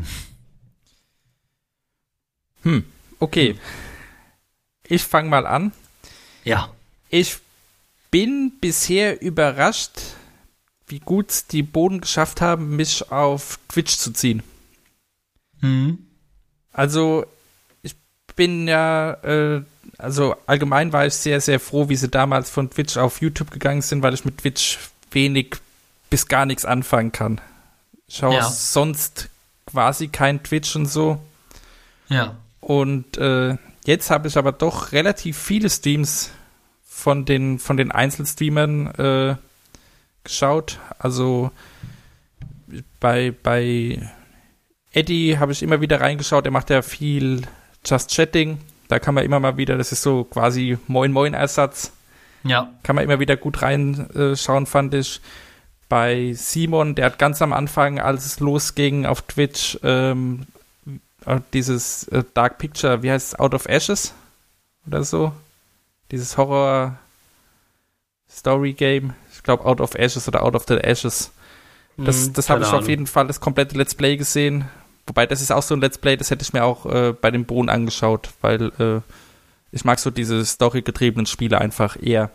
Hm, okay. Ich fange mal an. Ja. Ich bin bisher überrascht, wie gut die Boden geschafft haben, mich auf Twitch zu ziehen. Mhm. Also, ich bin ja, äh, also allgemein war ich sehr, sehr froh, wie sie damals von Twitch auf YouTube gegangen sind, weil ich mit Twitch wenig bis gar nichts anfangen kann. Ich schaue ja. sonst quasi kein Twitch und so. Ja. Und äh, jetzt habe ich aber doch relativ viele Streams von den, von den Einzelstreamern äh, geschaut. Also bei, bei Eddie habe ich immer wieder reingeschaut. Er macht ja viel Just Chatting. Da kann man immer mal wieder, das ist so quasi Moin-Moin-Ersatz. Ja. Kann man immer wieder gut reinschauen, äh, fand ich. Bei Simon, der hat ganz am Anfang, als es losging auf Twitch, ähm, dieses äh, Dark Picture, wie heißt es, Out of Ashes oder so? Dieses Horror-Story-Game. Ich glaube, Out of Ashes oder Out of the Ashes. Das, das habe ich auf jeden Fall das komplette Let's Play gesehen. Wobei, das ist auch so ein Let's Play, das hätte ich mir auch äh, bei dem Bohnen angeschaut, weil äh, ich mag so diese Story-getriebenen Spiele einfach eher.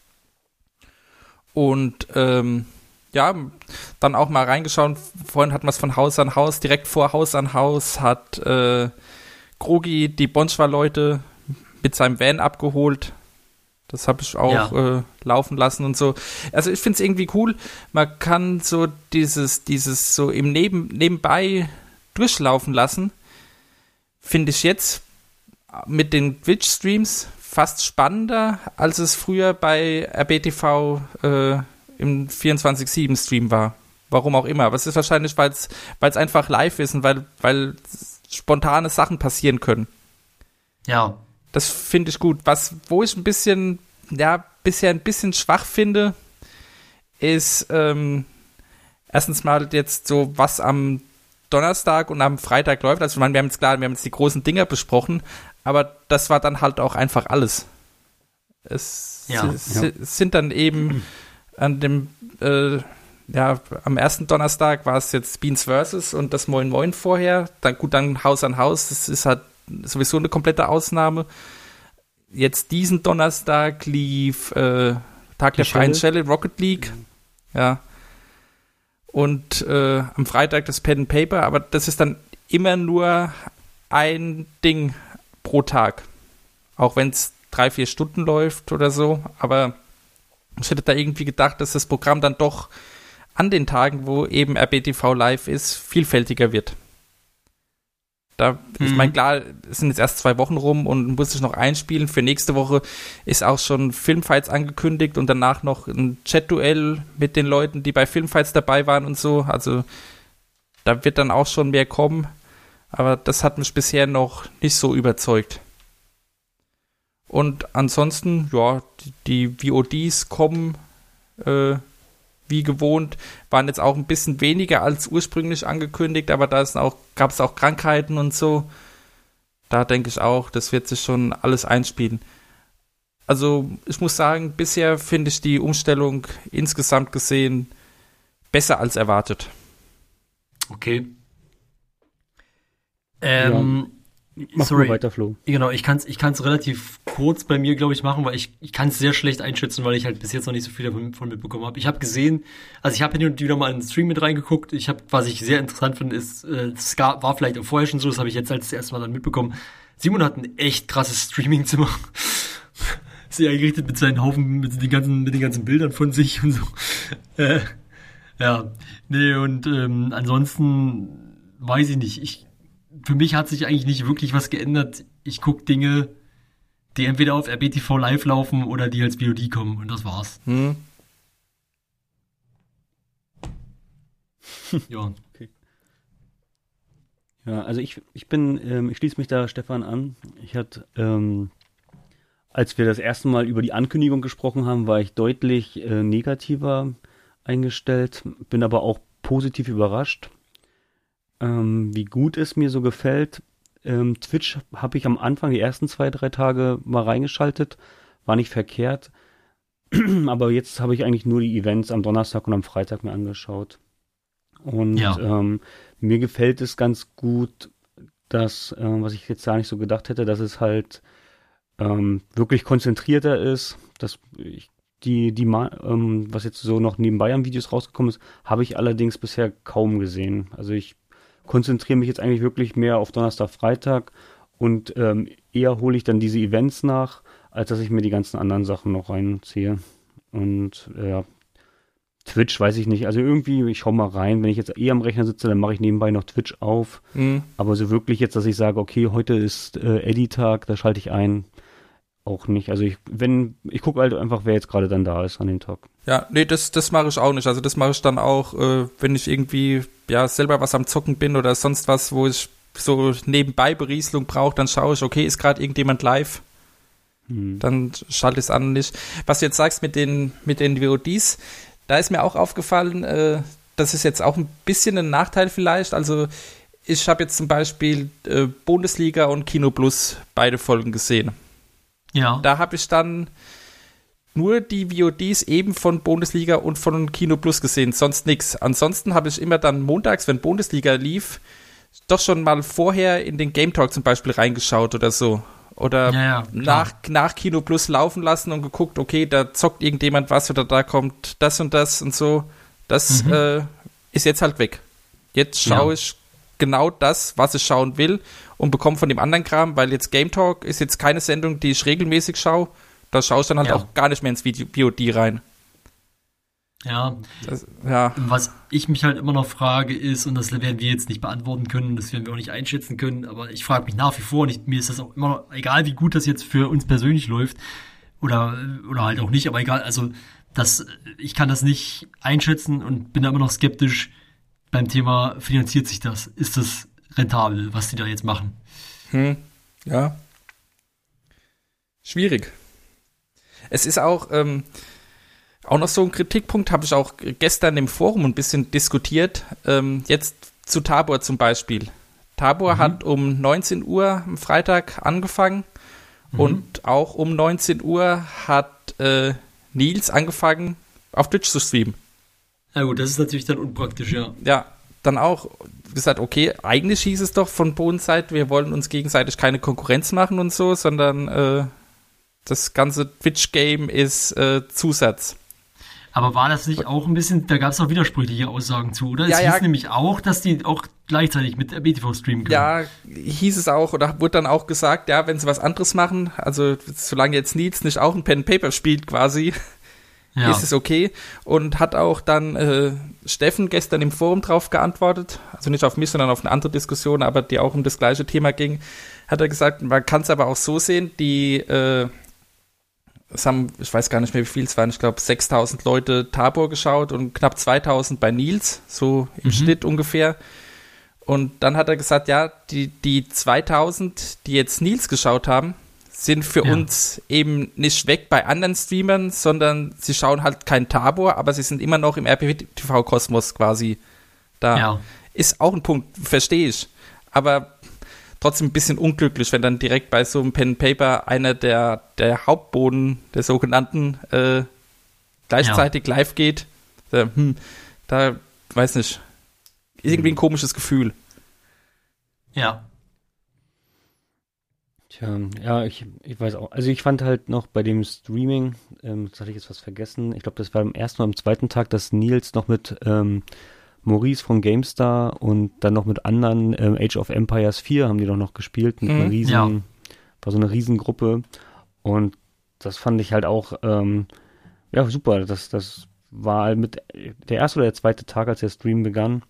Und ähm, ja, dann auch mal reingeschaut. Vorhin hatten wir es von Haus an Haus. Direkt vor Haus an Haus hat äh, Krogi die Bonschwa-Leute mit seinem Van abgeholt. Das habe ich auch ja. äh, laufen lassen und so. Also ich finde es irgendwie cool. Man kann so dieses, dieses so im Neben, Nebenbei durchlaufen lassen. Finde ich jetzt mit den Twitch-Streams fast spannender, als es früher bei R B T V äh, im vierundzwanzig sieben Stream war. Warum auch immer. Aber es ist wahrscheinlich, weil es einfach live ist und weil, weil spontane Sachen passieren können. Ja. Das finde ich gut. Was, wo ich ein bisschen, ja, bisher ein bisschen schwach finde, ist ähm, erstens mal jetzt so, was am Donnerstag und am Freitag läuft. Also ich meine, wir haben jetzt klar, wir haben jetzt die großen Dinger besprochen, aber das war dann halt auch einfach alles. Es, ja. s- ja. sind dann eben an dem, äh, ja, am ersten Donnerstag war es jetzt Beans versus und das Moin Moin vorher. Dann gut, dann Haus an Haus. Das ist halt sowieso eine komplette Ausnahme. Jetzt diesen Donnerstag lief äh, Tag der freien Schelle, Rocket League. Ja. Und äh, am Freitag das Pen and Paper, aber das ist dann immer nur ein Ding pro Tag. Auch wenn es drei, vier Stunden läuft oder so. Aber ich hätte da irgendwie gedacht, dass das Programm dann doch an den Tagen, wo eben R B T V live ist, vielfältiger wird. Da, mhm. Ich meine, klar, es sind jetzt erst zwei Wochen rum und muss ich noch einspielen. Für nächste Woche ist auch schon Filmfights angekündigt und danach noch ein Chat-Duell mit den Leuten, die bei Filmfights dabei waren und so. Also da wird dann auch schon mehr kommen. Aber das hat mich bisher noch nicht so überzeugt. Und ansonsten, ja, die, die V O Ds kommen äh, wie gewohnt, waren jetzt auch ein bisschen weniger als ursprünglich angekündigt, aber da auch, gab es auch Krankheiten und so. Da denke ich auch, das wird sich schon alles einspielen. Also ich muss sagen, bisher finde ich die Umstellung insgesamt gesehen besser als erwartet. Okay. Ähm, ja. Mach sorry. mal weiter, Flo. Genau, ich kann es ich kann's relativ kurz bei mir, glaube ich, machen, weil ich, ich kann es sehr schlecht einschätzen, weil ich halt bis jetzt noch nicht so viel davon von mitbekommen habe. Ich habe gesehen, also ich habe hin und wieder mal in den Stream mit reingeguckt. Ich habe, was ich sehr interessant finde, ist, äh, es war vielleicht auch vorher schon so, das habe ich jetzt als erstes Mal dann mitbekommen. Simon hat ein echt krasses Streaming-Zimmer. Sehr eingerichtet mit seinen Haufen, mit den ganzen, mit den ganzen Bildern von sich und so. Äh, ja, nee, und ähm, ansonsten weiß ich nicht. Ich Für mich hat sich eigentlich nicht wirklich was geändert. Ich gucke Dinge, die entweder auf R B T V Live laufen oder die als V O D kommen und das war's. Hm. Ja. Okay. Ja, also ich, ich bin, ähm, ich schließe mich da Stefan an. Ich hatte, ähm, als wir das erste Mal über die Ankündigung gesprochen haben, war ich deutlich äh, negativer eingestellt, bin aber auch positiv überrascht, ähm, wie gut es mir so gefällt. Ähm, Twitch habe ich am Anfang, die ersten zwei, drei Tage mal reingeschaltet, war nicht verkehrt, aber jetzt habe ich eigentlich nur die Events am Donnerstag und am Freitag mir angeschaut. Und Ja. ähm, mir gefällt es ganz gut, dass, äh, was ich jetzt gar nicht so gedacht hätte, dass es halt ähm, wirklich konzentrierter ist, dass ich die, die Ma- ähm, was jetzt so noch nebenbei an Videos rausgekommen ist, habe ich allerdings bisher kaum gesehen. Also ich konzentriere mich jetzt eigentlich wirklich mehr auf Donnerstag, Freitag und ähm, eher hole ich dann diese Events nach, als dass ich mir die ganzen anderen Sachen noch reinziehe. Und äh, ja, Twitch weiß ich nicht. Also irgendwie, ich schau mal rein. Wenn ich jetzt eh am Rechner sitze, dann mache ich nebenbei noch Twitch auf. Mhm. Aber so wirklich jetzt, dass ich sage, okay, heute ist äh, Eddie-Tag, da schalte ich ein, auch nicht. Also ich, wenn, ich gucke halt einfach, wer jetzt gerade dann da ist an dem Tag. Ja, nee, das, das mache ich auch nicht. Also das mache ich dann auch, äh, wenn ich irgendwie ja selber was am Zocken bin oder sonst was, wo ich so nebenbei Berieselung brauche, dann schaue ich, okay, ist gerade irgendjemand live? Hm. Dann schalte ich es an und nicht. Was du jetzt sagst mit den, mit den V O Ds, da ist mir auch aufgefallen, äh, das ist jetzt auch ein bisschen ein Nachteil vielleicht. Also ich habe jetzt zum Beispiel äh, Bundesliga und Kino Plus beide Folgen gesehen. Ja. Da habe ich dann nur die V O Ds eben von Bundesliga und von Kino Plus gesehen, sonst nichts. Ansonsten habe ich immer dann montags, wenn Bundesliga lief, doch schon mal vorher in den Game Talk zum Beispiel reingeschaut oder so. Oder Ja, ja, nach, nach Kino Plus laufen lassen und geguckt, okay, da zockt irgendjemand was oder da kommt das und das und so. Das Mhm. äh, ist jetzt halt weg. Jetzt schaue Ja. ich genau das, was ich schauen will und bekomme von dem anderen Kram, weil jetzt Game Talk ist jetzt keine Sendung, die ich regelmäßig schaue. Da schaue ich dann halt Ja. auch gar nicht mehr ins Video- V O D rein. Ja. Das, ja. Was ich mich halt immer noch frage ist, und das werden wir jetzt nicht beantworten können, das werden wir auch nicht einschätzen können, aber ich frage mich nach wie vor, und ich, mir ist das auch immer noch, egal wie gut das jetzt für uns persönlich läuft, oder, oder halt auch nicht, aber egal, also das, ich kann das nicht einschätzen und bin da immer noch skeptisch beim Thema, finanziert sich das? Ist das rentabel, was die da jetzt machen? Hm. Ja. Schwierig. Es ist auch, ähm, auch noch so ein Kritikpunkt, habe ich auch gestern im Forum ein bisschen diskutiert. Ähm, jetzt zu Tabor zum Beispiel. Tabor Mhm. hat um neunzehn Uhr am Freitag angefangen Mhm. und auch um neunzehn Uhr hat äh, Nils angefangen, auf Twitch zu streamen. Ja gut, das ist natürlich dann unpraktisch, ja. Ja, dann auch gesagt, okay, eigentlich hieß es doch von Bodenseite, wir wollen uns gegenseitig keine Konkurrenz machen und so, sondern äh, das ganze Twitch-Game ist äh, Zusatz. Aber war das nicht auch ein bisschen, da gab es auch widersprüchliche Aussagen zu, oder? Ja, es ja. hieß nämlich auch, dass die auch gleichzeitig mit R B T V streamen können. Ja, hieß es auch, oder wurde dann auch gesagt, ja, wenn sie was anderes machen, also solange jetzt Nils nicht auch ein Pen and Paper spielt quasi, Ja. ist es okay. Und hat auch dann äh, Steffen gestern im Forum drauf geantwortet, also nicht auf mich, sondern auf eine andere Diskussion, aber die auch um das gleiche Thema ging, hat er gesagt, man kann es aber auch so sehen, die äh, es haben, ich weiß gar nicht mehr, wie viel es waren, ich glaube sechstausend Leute Tabor geschaut und knapp zweitausend bei Nils, so im Mhm. Schnitt ungefähr. Und dann hat er gesagt, ja, die, die zweitausend, die jetzt Nils geschaut haben, sind für Ja. uns eben nicht weg bei anderen Streamern, sondern sie schauen halt kein Tabor, aber sie sind immer noch im R P T V-Kosmos quasi da. Ja. Ist auch ein Punkt, verstehe ich. Aber trotzdem ein bisschen unglücklich, wenn dann direkt bei so einem Pen and Paper einer der, der Hauptboden der sogenannten äh, gleichzeitig live geht. Äh, hm, Da, weiß nicht, irgendwie ein komisches Gefühl. Ja. Tja, ja, ich, ich weiß auch. Also ich fand halt noch bei dem Streaming, ähm, das hatte ich jetzt was vergessen, ich glaube, das war am ersten oder am zweiten Tag, dass Nils noch mit ähm, Maurice von GameStar und dann noch mit anderen, ähm, Age of Empires vier haben die doch noch gespielt, mit Mhm, einer riesen, ja. war so eine Riesengruppe und das fand ich halt auch, ähm, ja, super, das, das war halt mit der erste oder der zweite Tag, als der Stream begann.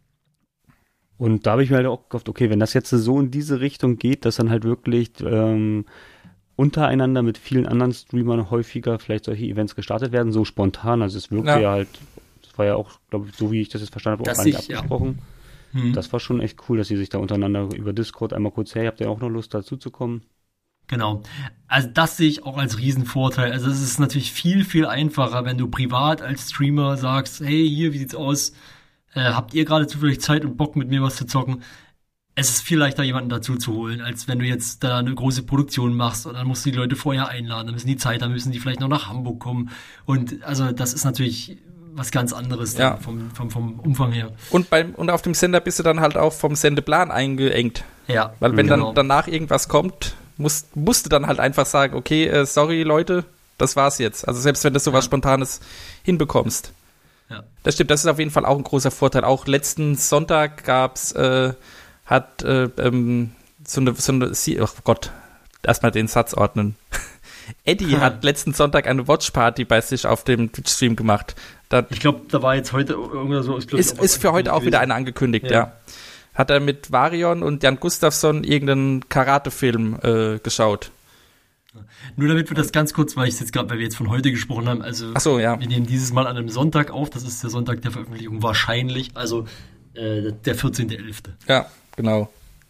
Und da habe ich mir halt auch gehofft, okay, wenn das jetzt so in diese Richtung geht, dass dann halt wirklich ähm, untereinander mit vielen anderen Streamern häufiger vielleicht solche Events gestartet werden, so spontan, also es wirkte Ja. ja, halt, das war ja auch, glaube ich, so wie ich das jetzt verstanden habe, auch Dass gar nicht ich, ja. abgesprochen. Hm. Das war schon echt cool, dass sie sich da untereinander über Discord einmal kurz, hey, habt ihr auch noch Lust dazu zu kommen? Genau. Also das sehe ich auch als Riesenvorteil. Also es ist natürlich viel, viel einfacher, wenn du privat als Streamer sagst, hey, hier, wie sieht's aus? Äh, habt ihr gerade zufällig Zeit und Bock, mit mir was zu zocken? Es ist viel leichter, jemanden dazu zu holen, als wenn du jetzt da eine große Produktion machst und dann musst du die Leute vorher einladen, dann müssen die Zeit, dann müssen die vielleicht noch nach Hamburg kommen. Und also das ist natürlich was ganz anderes Ja. dann vom, vom, vom Umfang her. Und beim und auf dem Sender bist du dann halt auch vom Sendeplan eingeengt. Ja. Weil wenn genau. dann danach irgendwas kommt, musst, musst du dann halt einfach sagen, okay, äh, sorry Leute, das war's jetzt. Also selbst wenn du sowas Ja. Spontanes hinbekommst. Ja. Das stimmt, das ist auf jeden Fall auch ein großer Vorteil. Auch letzten Sonntag gab's, äh, hat äh, ähm, so eine, so eine, oh Gott, erstmal den Satz ordnen. Eddie hat letzten Sonntag eine Watchparty bei sich auf dem Twitch-Stream gemacht. Da Ich glaube, da war jetzt heute irgendwas so. Ist, ist, ist für heute auch wieder eine angekündigt, ja. Ja. Hat er mit Varion und Jan Gustafsson irgendeinen Karate-Film äh, geschaut. Nur damit wir das ganz kurz, weil ich jetzt gerade, weil wir jetzt von heute gesprochen haben, also Ach so, ja. wir nehmen dieses Mal an einem Sonntag auf, das ist der Sonntag der Veröffentlichung wahrscheinlich, also äh, der vierzehnter elfter Ja, genau.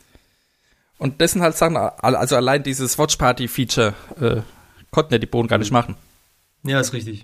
Und das sind halt Sachen, also allein dieses Watch-Party-Feature äh, konnten ja die Bohnen gar nicht machen. Ja, ist richtig.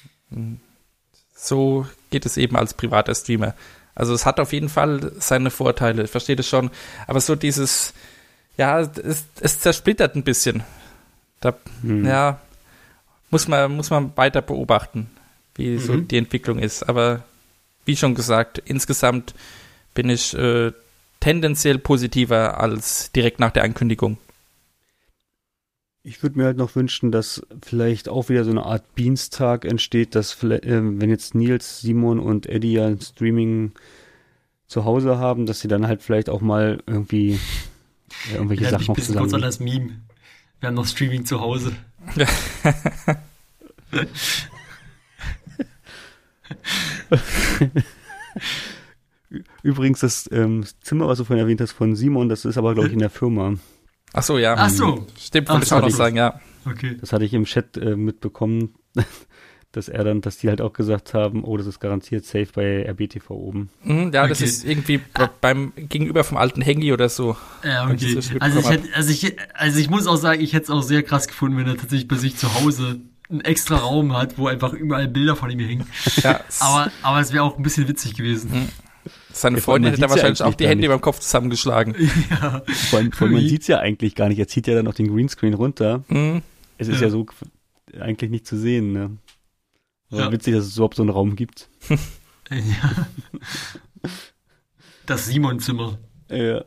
So geht es eben als privater Streamer. Also es hat auf jeden Fall seine Vorteile, ich verstehe das schon. Aber so dieses, ja, es, es zersplittert ein bisschen. Da, Hm. ja, muss man, muss man weiter beobachten, wie so Mhm. die Entwicklung ist. Aber wie schon gesagt, insgesamt bin ich äh, tendenziell positiver als direkt nach der Ankündigung. Ich würde mir halt noch wünschen, dass vielleicht auch wieder so eine Art Beanstag entsteht, dass vielleicht, äh, wenn jetzt Nils, Simon und Eddie ja ein Streaming zu Hause haben, dass sie dann halt vielleicht auch mal irgendwie ja, irgendwelche Ich erinnere mich Sachen ein noch bisschen kurz an zusammen. das Meme. Wir haben noch Streaming zu Hause. Übrigens, das ähm, Zimmer, was du vorhin erwähnt hast von Simon, das ist aber, glaube ich, in der Firma. Ach so, ja. Ach so. Stimmt, Ach, wollte ich auch noch sorry. sagen, ja. Okay. Das hatte ich im Chat äh, mitbekommen, dass er dann, dass die halt auch gesagt haben, oh, das ist garantiert safe bei R B T V oben. Mhm, ja, das Okay. ist irgendwie b- beim Gegenüber vom alten Hengi oder so. Ja, Wenn ich okay. das richtig Also ich, mitbekommen hätte, also, ich, also ich muss auch sagen, ich hätte es auch sehr krass gefunden, wenn er tatsächlich bei sich zu Hause einen extra Raum hat, wo einfach überall Bilder von ihm hängen. Ja, s- Aber, aber es wäre auch ein bisschen witzig gewesen. Mhm. Seine Ja, vor allem, Freundin man hätte da sieht's ja wahrscheinlich auch eigentlich die gar Hände nicht. über dem Kopf zusammengeschlagen. Ja. Vor allem, vor allem man Wie? sieht es ja eigentlich gar nicht. Er zieht ja dann noch den Greenscreen runter. Mhm. Es ist Ja. ja, so k- eigentlich nicht zu sehen, ne? Aber Ja. witzig, dass es überhaupt so einen Raum gibt. Ja. Das Simon-Zimmer. Ja.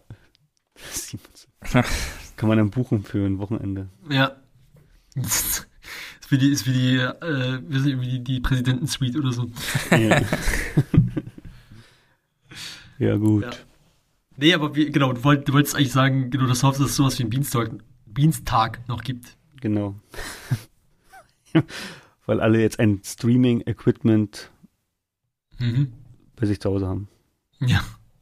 Kann man dann buchen für ein Wochenende. Ja. Ist wie die, ist wie die, äh, wie sie- wie die, die Präsidentensuite oder so. Ja, ja gut. Ja. Nee, aber wie, genau, du, wollt, du wolltest eigentlich sagen, genau, das hoffst, dass es sowas wie ein Beanstag, Beanstag noch gibt. Genau. Weil alle jetzt ein Streaming-Equipment Mhm. bei sich zu Hause haben. Ja.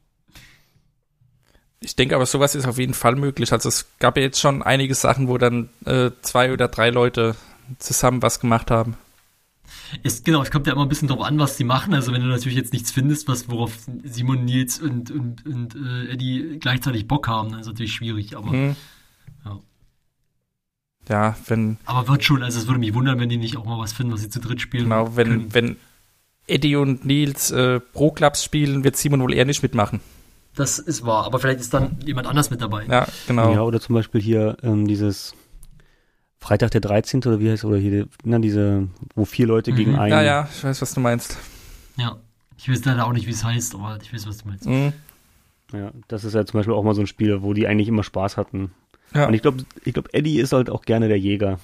Ich denke aber, sowas ist auf jeden Fall möglich. Also es gab ja jetzt schon einige Sachen, wo dann äh, zwei oder drei Leute zusammen was gemacht haben. Ist, genau, es kommt ja immer ein bisschen drauf an, was die machen. Also wenn du natürlich jetzt nichts findest, was worauf Simon, Nils und, und, und äh, Eddie gleichzeitig Bock haben, dann ist natürlich schwierig. Aber, Mhm. ja. Ja, wenn, aber wird schon, also es würde mich wundern, wenn die nicht auch mal was finden, was sie zu dritt spielen genau, wenn, können. wenn Eddie und Nils äh, Pro-Clubs spielen, wird Simon wohl eher nicht mitmachen. Das ist wahr, aber vielleicht ist dann jemand anders mit dabei. Ja, genau. Ja, oder zum Beispiel hier ähm, dieses Freitag der dreizehnte oder wie heißt oder hier, na, diese, wo vier Leute Mhm. gegen einen. Ja, ja, ich weiß, was du meinst. Ja. Ich weiß leider auch nicht, wie es heißt, aber ich weiß, was du meinst. Mhm. Ja, das ist ja zum Beispiel auch mal so ein Spiel, wo die eigentlich immer Spaß hatten. Ja. Und ich glaube, ich glaub, Eddie ist halt auch gerne der Jäger.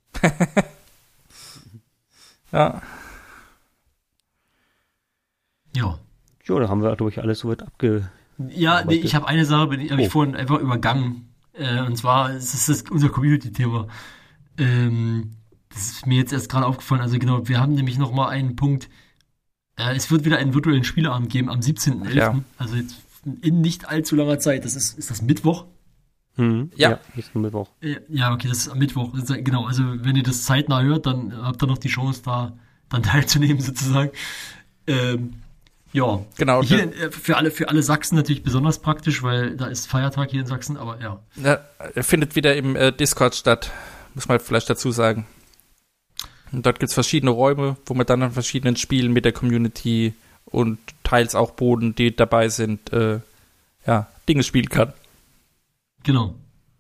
Ja. Ja. Jo, da haben wir, glaube ich, alles soweit abge... Ja, nee, ich habe eine Sache, bin ich- habe ich Oh. vorhin einfach übergangen. Äh, und zwar ist das, das unser Community-Thema. Ähm, das ist mir jetzt erst gerade aufgefallen. Also genau, wir haben nämlich noch mal einen Punkt. Äh, es wird wieder einen virtuellen Spieleabend geben am siebzehnten elften Ja. Also jetzt in nicht allzu langer Zeit. Das ist, ist das Mittwoch? Mhm. Ja. ist nur Mittwoch. Äh, Ja, okay, das ist am Mittwoch. Das ist, genau, also wenn ihr das zeitnah hört, dann habt ihr noch die Chance, da dann teilzunehmen sozusagen. Ähm, ja, Genau. Hier, äh, für alle, für alle Sachsen natürlich besonders praktisch, weil da ist Feiertag hier in Sachsen, aber ja. Ja, er findet wieder im äh, Discord statt, muss man vielleicht dazu sagen. Und dort gibt es verschiedene Räume, wo man dann an verschiedenen Spielen mit der Community und teils auch Boden, die dabei sind, äh, ja, Dinge spielen kann. Genau.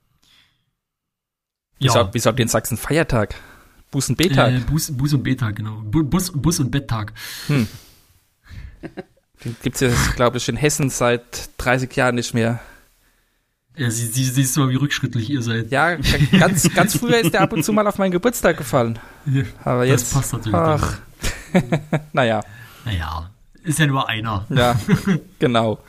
Wie sagt wie sagt den Sachsen Feiertag? Bus- und B-Tag? Äh, Bus, Bus und B-Tag, genau. Bu- Bus, Bus und Betttag. Hm. Den gibt's ja, glaube ich, in Hessen seit dreißig Jahren nicht mehr. Ja, sie, sie, siehst du mal, wie rückschrittlich ihr seid. Ja, ganz, ganz früher ist der ab und zu mal auf meinen Geburtstag gefallen. Ja, Aber das jetzt, passt natürlich. ach, naja, Naja, ist ja nur einer. ja, genau.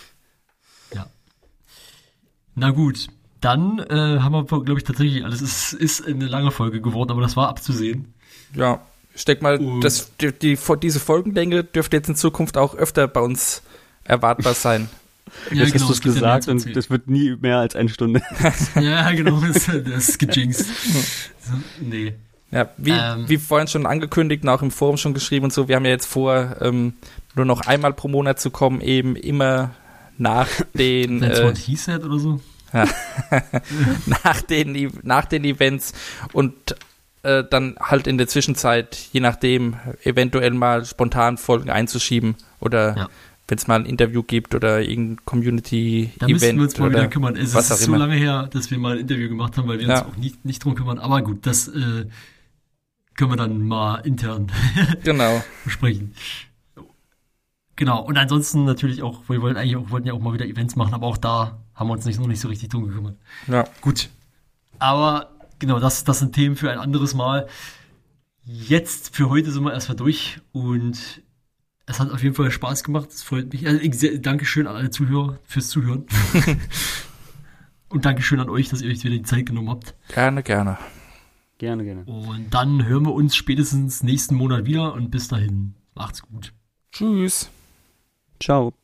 Na gut, dann äh, haben wir, glaube ich, tatsächlich alles. Es ist eine lange Folge geworden, aber das war abzusehen. Ja, ich denke mal, Und- das, die, die, diese Folgenlänge dürfte jetzt in Zukunft auch öfter bei uns erwartbar sein. Ja, Jetzt hast du es es gibt ja gesagt mehr und zu erzählen. das wird nie mehr als eine Stunde. Ja, genau, das, das ist gejinxt. So, nee. Ja, wie, Ähm. wie vorhin schon angekündigt und auch im Forum schon geschrieben und so, wir haben ja jetzt vor, ähm, nur noch einmal pro Monat zu kommen, eben immer nach den That's äh, what he said oder so. nach den E- nach den Events und äh, dann halt in der Zwischenzeit, je nachdem, eventuell mal spontan Folgen einzuschieben oder Ja. wenn es mal ein Interview gibt oder irgendein Da müssen Community-Event wir uns mal oder wieder kümmern. Es was ist auch so immer. lange her, dass wir mal ein Interview gemacht haben, weil wir Ja. uns auch nicht, nicht drum kümmern. Aber gut, das äh, können wir dann mal intern Genau. besprechen. Genau, und ansonsten natürlich auch, wir wollten eigentlich auch, wollten ja auch mal wieder Events machen, aber auch da haben wir uns nicht, noch nicht so richtig drum gekümmert. Ja. Gut. Aber genau, das, das sind Themen für ein anderes Mal. Jetzt für heute sind wir erstmal durch und es hat auf jeden Fall Spaß gemacht. Es freut mich. Also, ich, sehr, Dankeschön an alle Zuhörer fürs Zuhören. Und Dankeschön an euch, dass ihr euch wieder die Zeit genommen habt. Gerne, gerne. Gerne, gerne. Und dann hören wir uns spätestens nächsten Monat wieder und bis dahin. Macht's gut. Tschüss. Ciao.